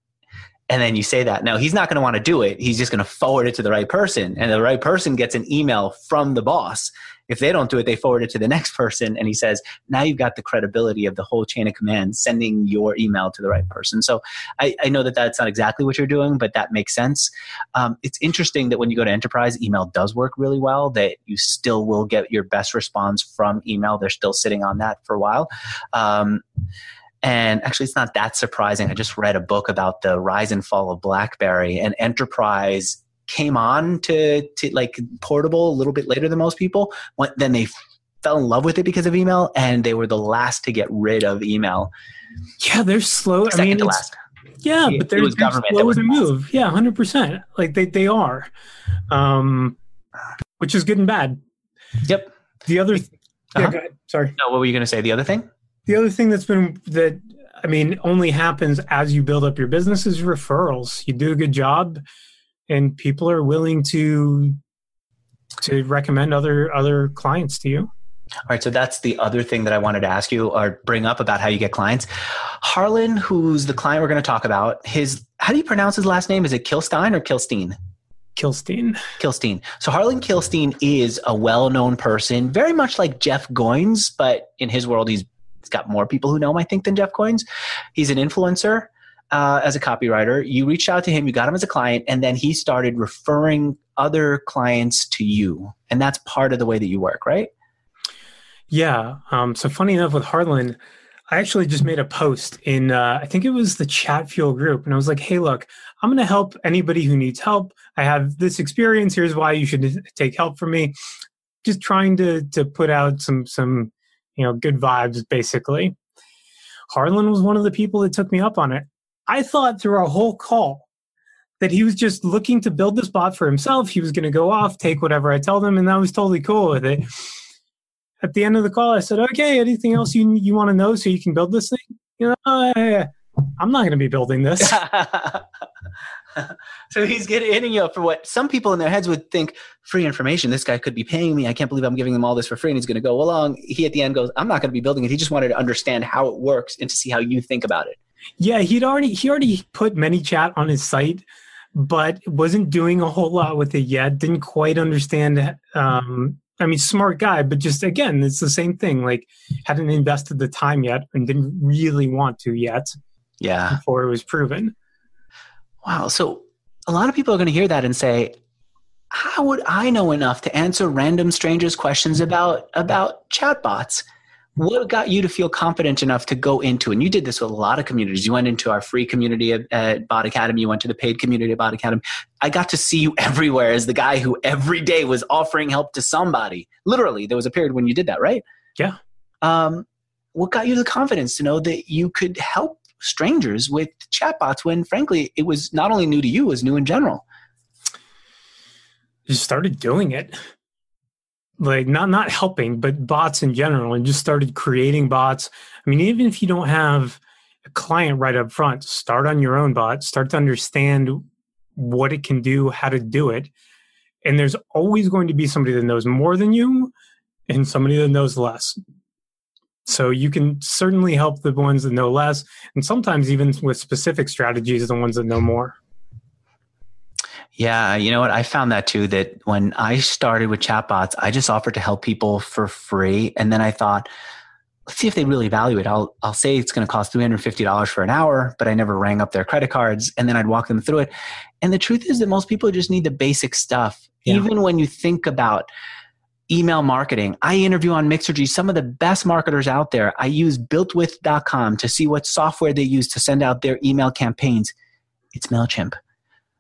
And then you say that. Now, he's not going to want to do it. He's just going to forward it to the right person. And the right person gets an email from the boss. If they don't do it, they forward it to the next person. And he says, now you've got the credibility of the whole chain of command sending your email to the right person. So I, I know that that's not exactly what you're doing, but that makes sense. Um, it's interesting that when you go to enterprise, email does work really well, that you still will get your best response from email. They're still sitting on that for a while. Um, And actually, it's not that surprising. I just read a book about the rise and fall of BlackBerry, and enterprise came on to, to like portable a little bit later than most people. When, then they f- fell in love with it because of email, and they were the last to get rid of email. Yeah, they're slow. Second I mean, to it's, last. Yeah, it, but they're, it was they're government slow that was to move. Yeah, one hundred percent. Like they, they are, um, which is good and bad. Yep. The other, th- uh-huh. yeah, go ahead. Sorry. No, what were you going to say? The other thing? The other thing that's been that I mean only happens as you build up your business is referrals. You do a good job, and people are willing to to recommend other other clients to you. All right, so that's the other thing that I wanted to ask you or bring up about how you get clients. Harlan, who's the client we're going to talk about, his how do you pronounce his last name? Is it Kilstein or Kilstein? Kilstein. Kilstein. So Harlan Kilstein is a well-known person, very much like Jeff Goins, but in his world, he's He's got more people who know him, I think, than Jeff Goins. He's an influencer uh, as a copywriter. You reached out to him, you got him as a client, and then he started referring other clients to you. And that's part of the way that you work, right? Yeah. Um, so funny enough with Harlan, I actually just made a post in, uh, I think it was the Chatfuel group. And I was like, hey, look, I'm going to help anybody who needs help. I have this experience. Here's why you should take help from me. Just trying to to put out some some you know, good vibes, basically. Harlan was one of the people that took me up on it. I thought through our whole call that he was just looking to build this bot for himself. He was going to go off, take whatever I told him, and I was totally cool with it. At the end of the call, I said, okay, anything else you you want to know so you can build this thing? You know, uh, I'm not going to be building this. So he's getting hitting you up for what some people in their heads would think, free information. This guy could be paying me. I can't believe I'm giving him all this for free. And he's going to go along. He at the end goes, I'm not going to be building it. He just wanted to understand how it works and to see how you think about it. Yeah, he'd already he already put ManyChat on his site, but wasn't doing a whole lot with it yet. Didn't quite understand. Um, I mean, smart guy, but just again, it's the same thing. Like, hadn't invested the time yet and didn't really want to yet. Yeah, before it was proven. Wow. So a lot of people are going to hear that and say, how would I know enough to answer random strangers' questions about, about chatbots? What got you to feel confident enough to go into, and you did this with a lot of communities. You went into our free community at, at Bot Academy. You went to the paid community at Bot Academy. I got to see you everywhere as the guy who every day was offering help to somebody. Literally, there was a period when you did that, right? Yeah. Um, what got you the confidence to know that you could help strangers with chatbots when, frankly, it was not only new to you, it was new in general? Just started doing it. Like not not helping, but bots in general, and just started creating bots. I mean, even if you don't have a client right up front, start on your own bot, start to understand what it can do, how to do it. And there's always going to be somebody that knows more than you and somebody that knows less. So you can certainly help the ones that know less, and sometimes even with specific strategies, the ones that know more. Yeah, you know what? I found that too, that when I started with chatbots, I just offered to help people for free. And then I thought, let's see if they really value it. I'll I'll say it's going to cost three hundred fifty dollars for an hour, but I never rang up their credit cards. And then I'd walk them through it. And the truth is that most people just need the basic stuff. Yeah. Even when you think about email marketing, I interview on Mixergy some of the best marketers out there. I use built with dot com to see what software they use to send out their email campaigns. It's MailChimp.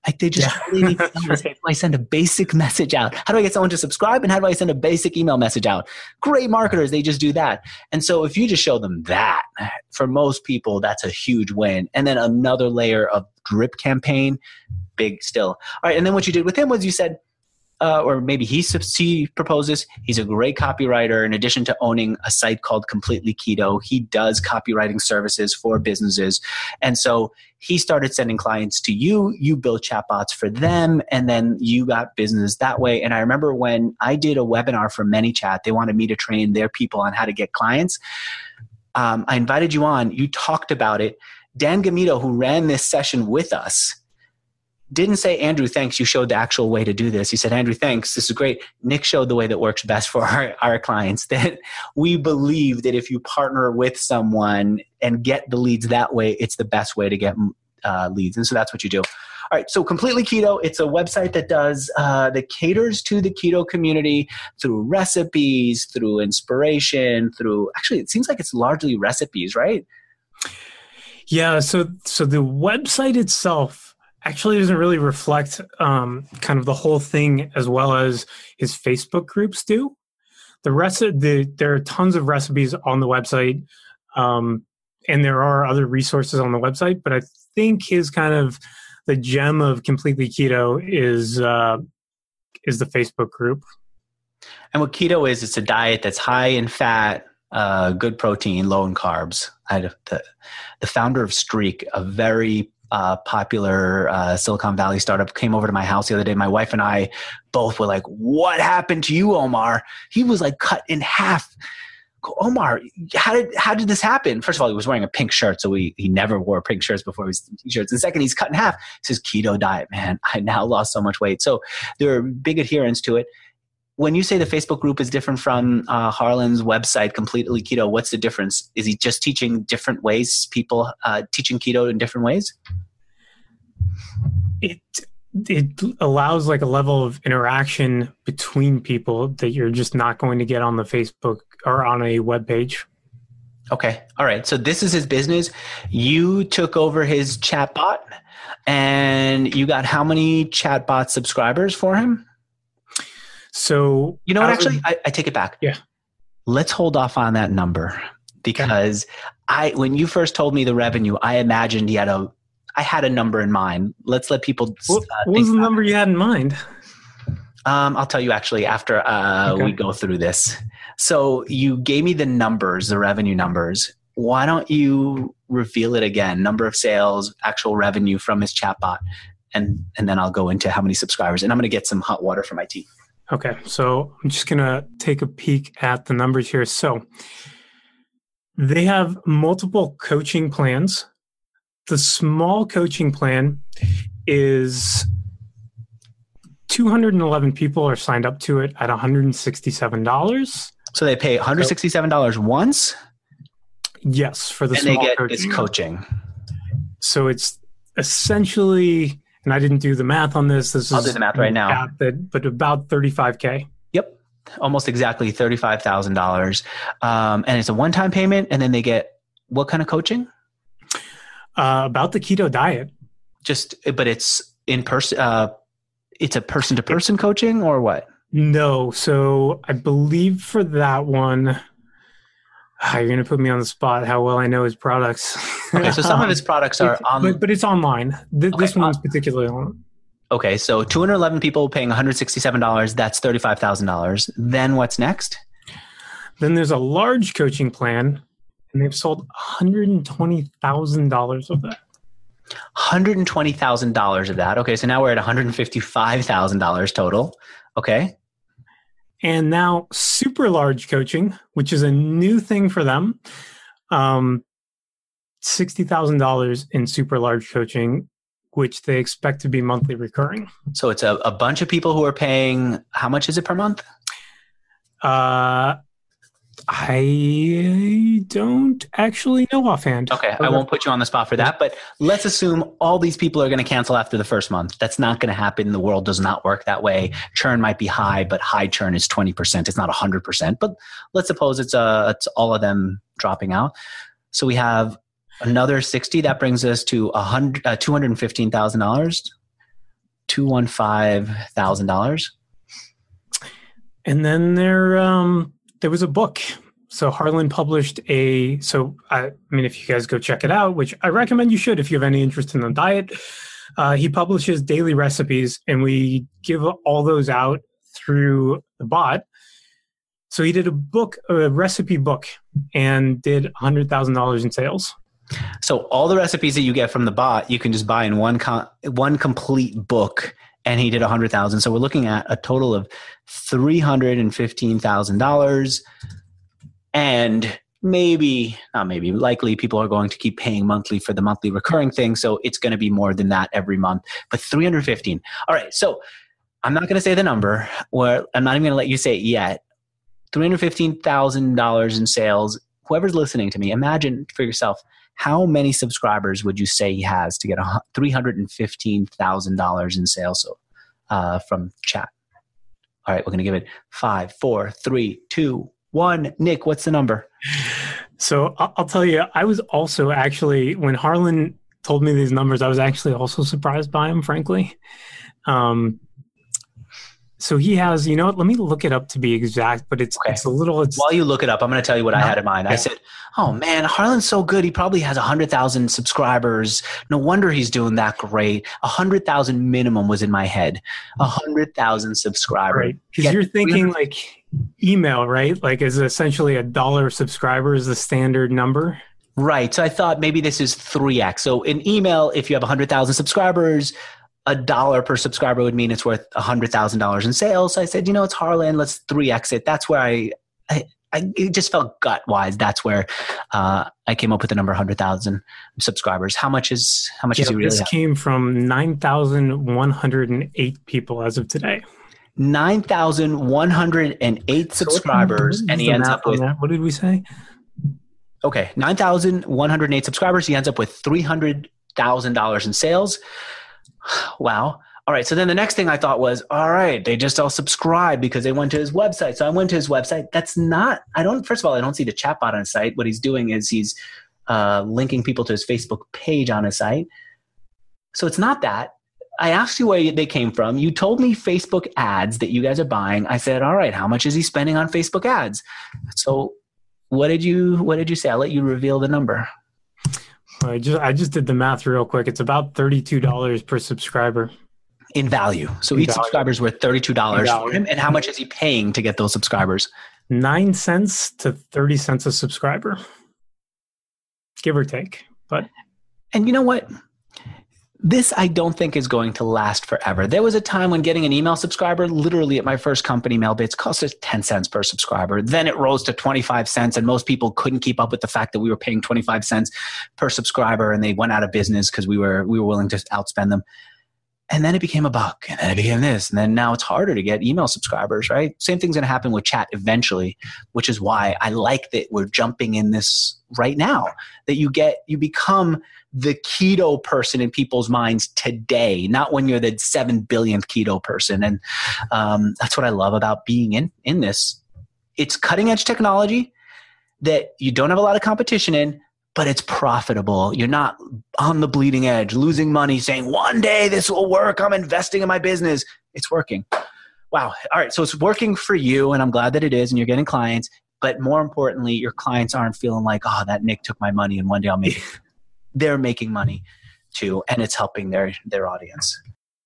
Like they just Yeah. really need to know this. How do I send a basic message out? How do I get someone to subscribe? And how do I send a basic email message out? Great marketers, they just do that. And so if you just show them that, for most people, that's a huge win. And then another layer of drip campaign, big still. All right. And then what you did with him was you said, Uh, or maybe he, he proposes, he's a great copywriter. In addition to owning a site called Completely Keto, he does copywriting services for businesses. And so he started sending clients to you. You built chatbots for them, and then you got business that way. And I remember when I did a webinar for ManyChat, they wanted me to train their people on how to get clients. Um, I invited you on. You talked about it. Dan Gamito, who ran this session with us, didn't say, Andrew, thanks, you showed the actual way to do this. He said, Andrew, thanks, this is great. Nick showed the way that works best for our, our clients, that we believe that if you partner with someone and get the leads that way, it's the best way to get uh, leads. And so that's what you do. All right, so Completely Keto, it's a website that does, uh, that caters to the keto community through recipes, through inspiration, through, actually, it seems like it's largely recipes, right? Yeah, so so the website itself actually doesn't really reflect um, kind of the whole thing as well as his Facebook groups do. The rest of the there are tons of recipes on the website, um, and there are other resources on the website. But I think his kind of the gem of Completely Keto is uh, is the Facebook group. And what keto is, it's a diet that's high in fat, uh, good protein, low in carbs. I had the the founder of Streak, a very Uh, popular uh, Silicon Valley startup, came over to my house the other day. My wife and I both were like, what happened to you, Omar? He was like cut in half. Go, Omar, how did how did this happen? First of all, he was wearing a pink shirt, so we, he never wore pink shirts before he was t-shirts. And second, he's cut in half. He says, keto diet, man. I now lost so much weight. So there are big adherents to it. When you say the Facebook group is different from uh, Harlan's website, Completely Keto, what's the difference? Is he just teaching different ways, people uh, teaching keto in different ways? It it allows like a level of interaction between people that you're just not going to get on the Facebook or on a web page. Okay. All right. So this is his business. You took over his chatbot, and you got how many chatbot subscribers for him? So you know what? Actually, I, I take it back. Yeah. Let's hold off on that number, because okay. I when you first told me the revenue, I imagined he had a I had a number in mind. Let's let people. What, uh, what was the number it. you had in mind? Um, I'll tell you actually after uh, okay. we go through this. So you gave me the numbers, the revenue numbers. Why don't you reveal it again? Number of sales, actual revenue from his chatbot, and and then I'll go into how many subscribers. And I'm going to get some hot water for my tea. Okay, so I'm just going to take a peek at the numbers here. So they have multiple coaching plans. The small coaching plan is two hundred eleven people are signed up to it at one hundred sixty-seven dollars. So they pay one hundred sixty-seven dollars once? Yes, for the and small they get coaching. this coaching. So it's essentially, and I didn't do the math on this. This I'll is do the math right now. That, but about thirty-five K. Yep. Almost exactly thirty-five thousand dollars. Um, and it's a one-time payment, and then they get what kind of coaching? Uh, about the keto diet. Just, but it's in person. Uh, it's a person-to-person coaching, or what? No. So I believe for that one, oh, you're going to put me on the spot. How well I know his products. Okay, so some of his products are on, but, but it's online. Th- okay, this one's uh, particularly on. Okay, so two hundred eleven people paying one hundred sixty-seven dollars. That's thirty-five thousand dollars. Then what's next? Then there's a large coaching plan, and they've sold one hundred twenty thousand dollars of that. one hundred twenty thousand dollars of that. Okay, so now we're at one hundred fifty-five thousand dollars total. Okay. And now super large coaching, which is a new thing for them. Um, sixty thousand dollars in super large coaching, which they expect to be monthly recurring. So it's a, a bunch of people who are paying, how much is it per month? Uh, I don't actually know offhand. Okay, I won't put you on the spot for that, but let's assume all these people are going to cancel after the first month. That's not going to happen. The world does not work that way. Churn might be high, but high churn is twenty percent. It's not one hundred percent, but let's suppose it's, uh, it's all of them dropping out. So we have another sixty. That brings us to one hundred, uh, two hundred fifteen thousand dollars. two hundred fifteen thousand dollars. And then there, um, there was a book. So Harlan published a, so I, I mean, if you guys go check it out, which I recommend you should if you have any interest in the diet, uh, he publishes daily recipes and we give all those out through the bot. So he did a book, a recipe book, and did one hundred thousand dollars in sales. So all the recipes that you get from the bot, you can just buy in one con- one complete book, and he did one hundred thousand dollars. So we're looking at a total of three hundred fifteen thousand dollars. And maybe, not maybe, likely people are going to keep paying monthly for the monthly recurring thing. So it's going to be more than that every month, but three hundred fifteen. All right. So I'm not going to say the number, or I'm not even going to let you say it yet. three hundred fifteen thousand dollars in sales. Whoever's listening to me, imagine for yourself, how many subscribers would you say he has to get three hundred fifteen thousand dollars in sales uh, from chat? All right. We're going to give it five, four, three, two, one. Nick, what's the number? So I'll tell you, I was also actually, when Harlan told me these numbers, I was actually also surprised by them, frankly. Um, so he has, you know what, let me look it up to be exact, but it's okay. It's a little... It's, While you look it up, I'm going to tell you what I had in mind. Yeah. I said, oh man, Harlan's so good. He probably has one hundred thousand subscribers. No wonder he's doing that great. one hundred thousand minimum was in my head. one hundred thousand subscribers. Right. Because you're thinking like email, right? Like is essentially a dollar subscriber is the standard number. Right. So I thought maybe this is three X. So in email, if you have one hundred thousand subscribers, a dollar per subscriber would mean it's worth one hundred thousand dollars in sales. So I said, you know, it's Harlan. Let's three X it. That's where I, I, I it just felt gut-wise. That's where uh, I came up with the number one hundred thousand subscribers. How much is, how much yeah, is he really This have? came from nine thousand one hundred eight people as of today. nine thousand one hundred eight So subscribers, what, and he ends up with, that? What did we say? okay, nine thousand one hundred eight subscribers. He ends up with three hundred thousand dollars in sales. Wow. All right. So then the next thing I thought was, all right, they just all subscribe because they went to his website. So I went to his website. That's not, I don't, first of all, I don't see the chatbot on his site. What he's doing is he's uh, linking people to his Facebook page on his site. So it's not that. I asked you where they came from. You told me Facebook ads that you guys are buying. I said, all right, how much is he spending on Facebook ads? So what did you, what did you say? I'll let you reveal the number. I just I just did the math real quick. It's about thirty-two dollars per subscriber. In value. So In each value. subscriber is worth thirty-two dollars value. for him. And how much is he paying to get those subscribers? Nine cents to thirty cents a subscriber. Give or take. But And you know what? This I don't think is going to last forever. There was a time when getting an email subscriber, literally at my first company, Mailbits, cost us ten cents per subscriber. Then it rose to twenty-five cents, and most people couldn't keep up with the fact that we were paying twenty-five cents per subscriber, and they went out of business because we were we were willing to outspend them. And then it became a buck, and then it became this, and then now it's harder to get email subscribers, right? Same thing's going to happen with chat eventually, which is why I like that we're jumping in this right now, that you get, you become the keto person in people's minds today, not when you're the seven billionth keto person. And um, that's what I love about being in, in this. It's cutting edge technology that you don't have a lot of competition in, but it's profitable. You're not on the bleeding edge, losing money, saying, one day this will work. I'm investing in my business. It's working. Wow. All right. So it's working for you, and I'm glad that it is, and you're getting clients. But more importantly, your clients aren't feeling like, oh, that Nick took my money and one day I'll make it. They're making money too, and it's helping their, their audience.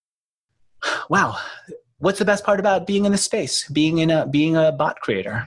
Wow. What's the best part about being in this space, being in a, being a bot creator?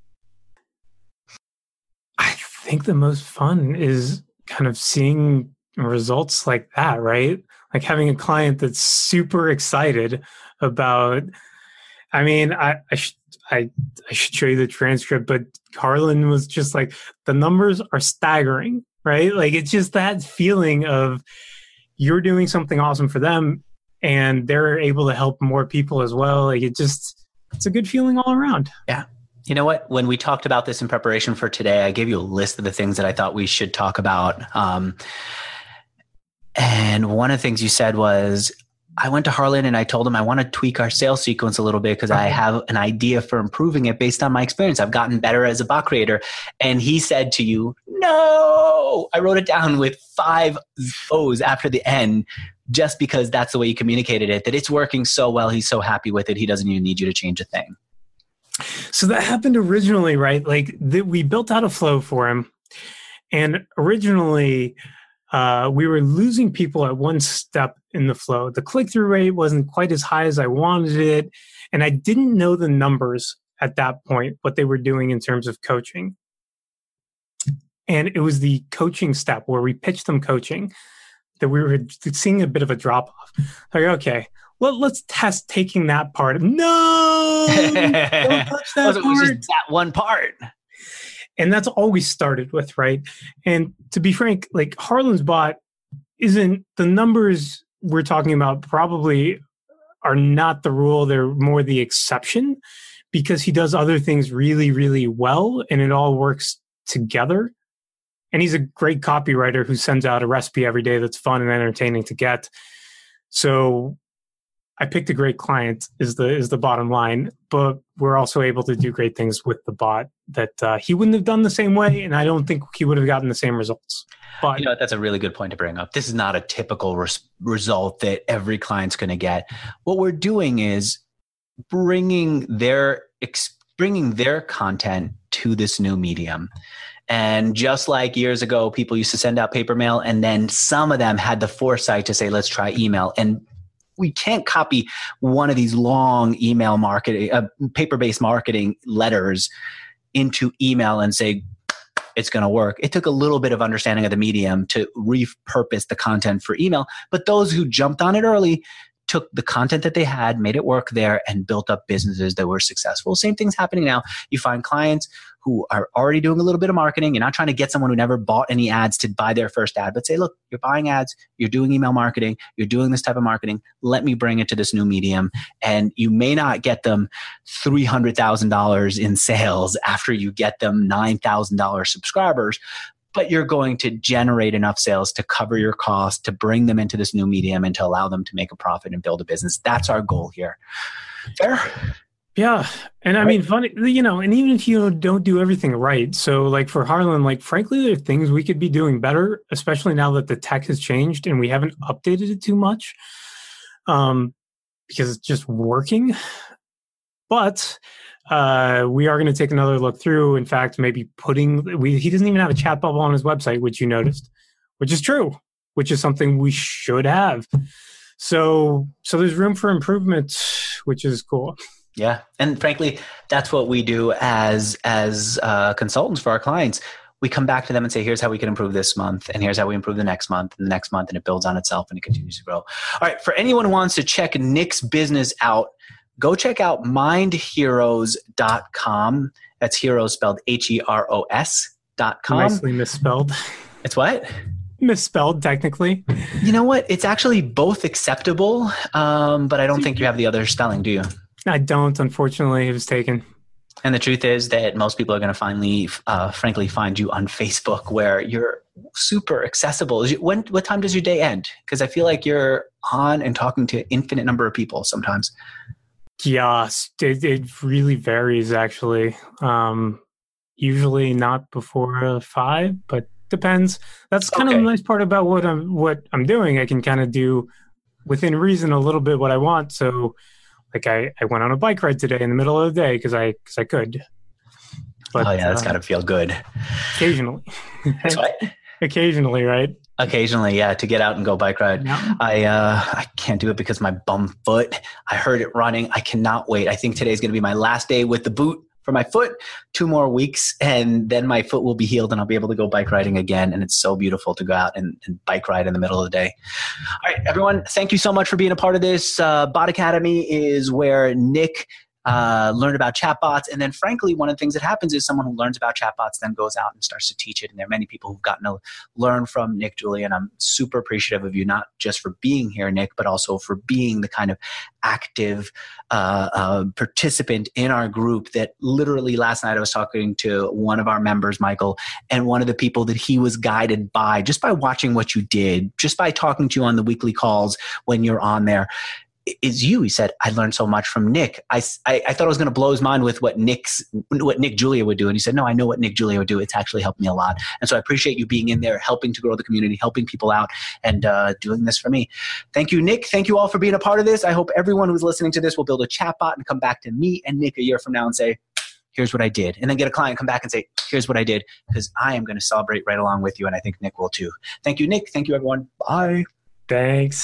I think the most fun is kind of seeing results like that, right? Like having a client that's super excited about, I mean, I, I, sh- I, I should show you the transcript, but Harlan was just like, the numbers are staggering, right? Like it's just that feeling of you're doing something awesome for them and they're able to help more people as well. Like it just, it's a good feeling all around. Yeah. You know what? When we talked about this in preparation for today, I gave you a list of the things that I thought we should talk about. Um, and one of the things you said was, I went to Harlan and I told him I want to tweak our sales sequence a little bit because okay. I have an idea for improving it based on my experience. I've gotten better as a bot creator. And he said to you, no, I wrote it down with five O's after the N just because that's the way you communicated it, that it's working so well. He's so happy with it. He doesn't even need you to change a thing. So that happened originally, right? Like the, we built out a flow for him. And originally, uh, we were losing people at one step in the flow. The click-through rate wasn't quite as high as I wanted it. And I didn't know the numbers at that point, what they were doing in terms of coaching. And it was the coaching step where we pitched them coaching that we were seeing a bit of a drop-off. Like, okay, let, let's test taking that part. No! Don't touch that it was just that one part. And that's all we started with, right? And to be frank, like Harlan's bot isn't, the numbers we're talking about probably are not the rule. They're more the exception because he does other things really, really well and it all works together. And he's a great copywriter who sends out a recipe every day that's fun and entertaining to get. So I picked a great client is the is the bottom line, but we're also able to do great things with the bot that uh, he wouldn't have done the same way, and I don't think he would have gotten the same results. But you know, that's a really good point to bring up. This is not a typical res- result that every client's going to get. What we're doing is bringing their ex- bringing their content to this new medium. And just like years ago, people used to send out paper mail, and then some of them had the foresight to say, let's try email. And we can't copy one of these long email marketing, uh, paper-based marketing letters into email and say, it's going to work. It took a little bit of understanding of the medium to repurpose the content for email. But those who jumped on it early took the content that they had, made it work there, and built up businesses that were successful. Same thing's happening now. You find clients who are already doing a little bit of marketing. You're not trying to get someone who never bought any ads to buy their first ad, but say, look, you're buying ads, you're doing email marketing, you're doing this type of marketing. Let me bring it to this new medium. And you may not get them three hundred thousand dollars in sales after you get them nine thousand dollars subscribers, but you're going to generate enough sales to cover your costs, to bring them into this new medium and to allow them to make a profit and build a business. That's our goal here. Fair? Yeah. And I mean, funny, you know, and even if you don't do everything right. So like for Harlan, like frankly, there are things we could be doing better, especially now that the tech has changed and we haven't updated it too much um, because it's just working. But uh, we are going to take another look through. In fact, maybe putting, we, he doesn't even have a chat bubble on his website, which you noticed, which is true, which is something we should have. So, so there's room for improvement, which is cool. Yeah. And frankly, that's what we do as, as uh, consultants for our clients. We come back to them and say, here's how we can improve this month. And here's how we improve the next month and the next month. And it builds on itself and it continues to grow. All right. For anyone who wants to check Nick's business out, go check out mind heroes dot com. That's heroes spelled H E R O S dot com. Nicely misspelled. It's what? Misspelled, technically. You know what? It's actually both acceptable, um, but I don't think you have the other spelling, do you? I don't, unfortunately. It was taken. And the truth is that most people are going to finally, uh, frankly, find you on Facebook where you're super accessible. When, what time does your day end? Because I feel like you're on and talking to infinite number of people sometimes. Yes, it, it really varies, actually. Um, usually not before uh, five, but depends. That's kind okay. of the nice part about what I'm what I'm doing. I can kind of do within reason a little bit what I want. So, like I, I went on a bike ride today in the middle of the day because I because I could. But, oh yeah, that's uh, got to feel good. Occasionally. That's what? Occasionally, right? Occasionally, yeah, to get out and go bike ride. Yeah. I uh, I can't do it because my bum foot. I heard it running. I cannot wait. I think today's going to be my last day with the boot for my foot. Two more weeks, and then my foot will be healed, and I'll be able to go bike riding again. And it's so beautiful to go out and, and bike ride in the middle of the day. All right, everyone, thank you so much for being a part of this. Uh, Bot Academy is where Nick uh, learned about chatbots. And then frankly, one of the things that happens is someone who learns about chatbots then goes out and starts to teach it. And there are many people who've gotten to learn from Nick Julia. And I'm super appreciative of you, not just for being here, Nick, but also for being the kind of active uh, uh, participant in our group that literally last night I was talking to one of our members, Michael, and one of the people that he was guided by just by watching what you did, just by talking to you on the weekly calls when you're on there, is you. He said, I learned so much from Nick. I, I, I thought I was going to blow his mind with what Nick's, what Nick Julia would do. And he said, no, I know what Nick Julia would do. It's actually helped me a lot. And so I appreciate you being in there, helping to grow the community, helping people out, and uh, doing this for me. Thank you, Nick. Thank you all for being a part of this. I hope everyone who's listening to this will build a chatbot and come back to me and Nick a year from now and say, here's what I did. And then get a client, come back and say, here's what I did, because I am going to celebrate right along with you. And I think Nick will too. Thank you, Nick. Thank you, everyone. Bye. Thanks.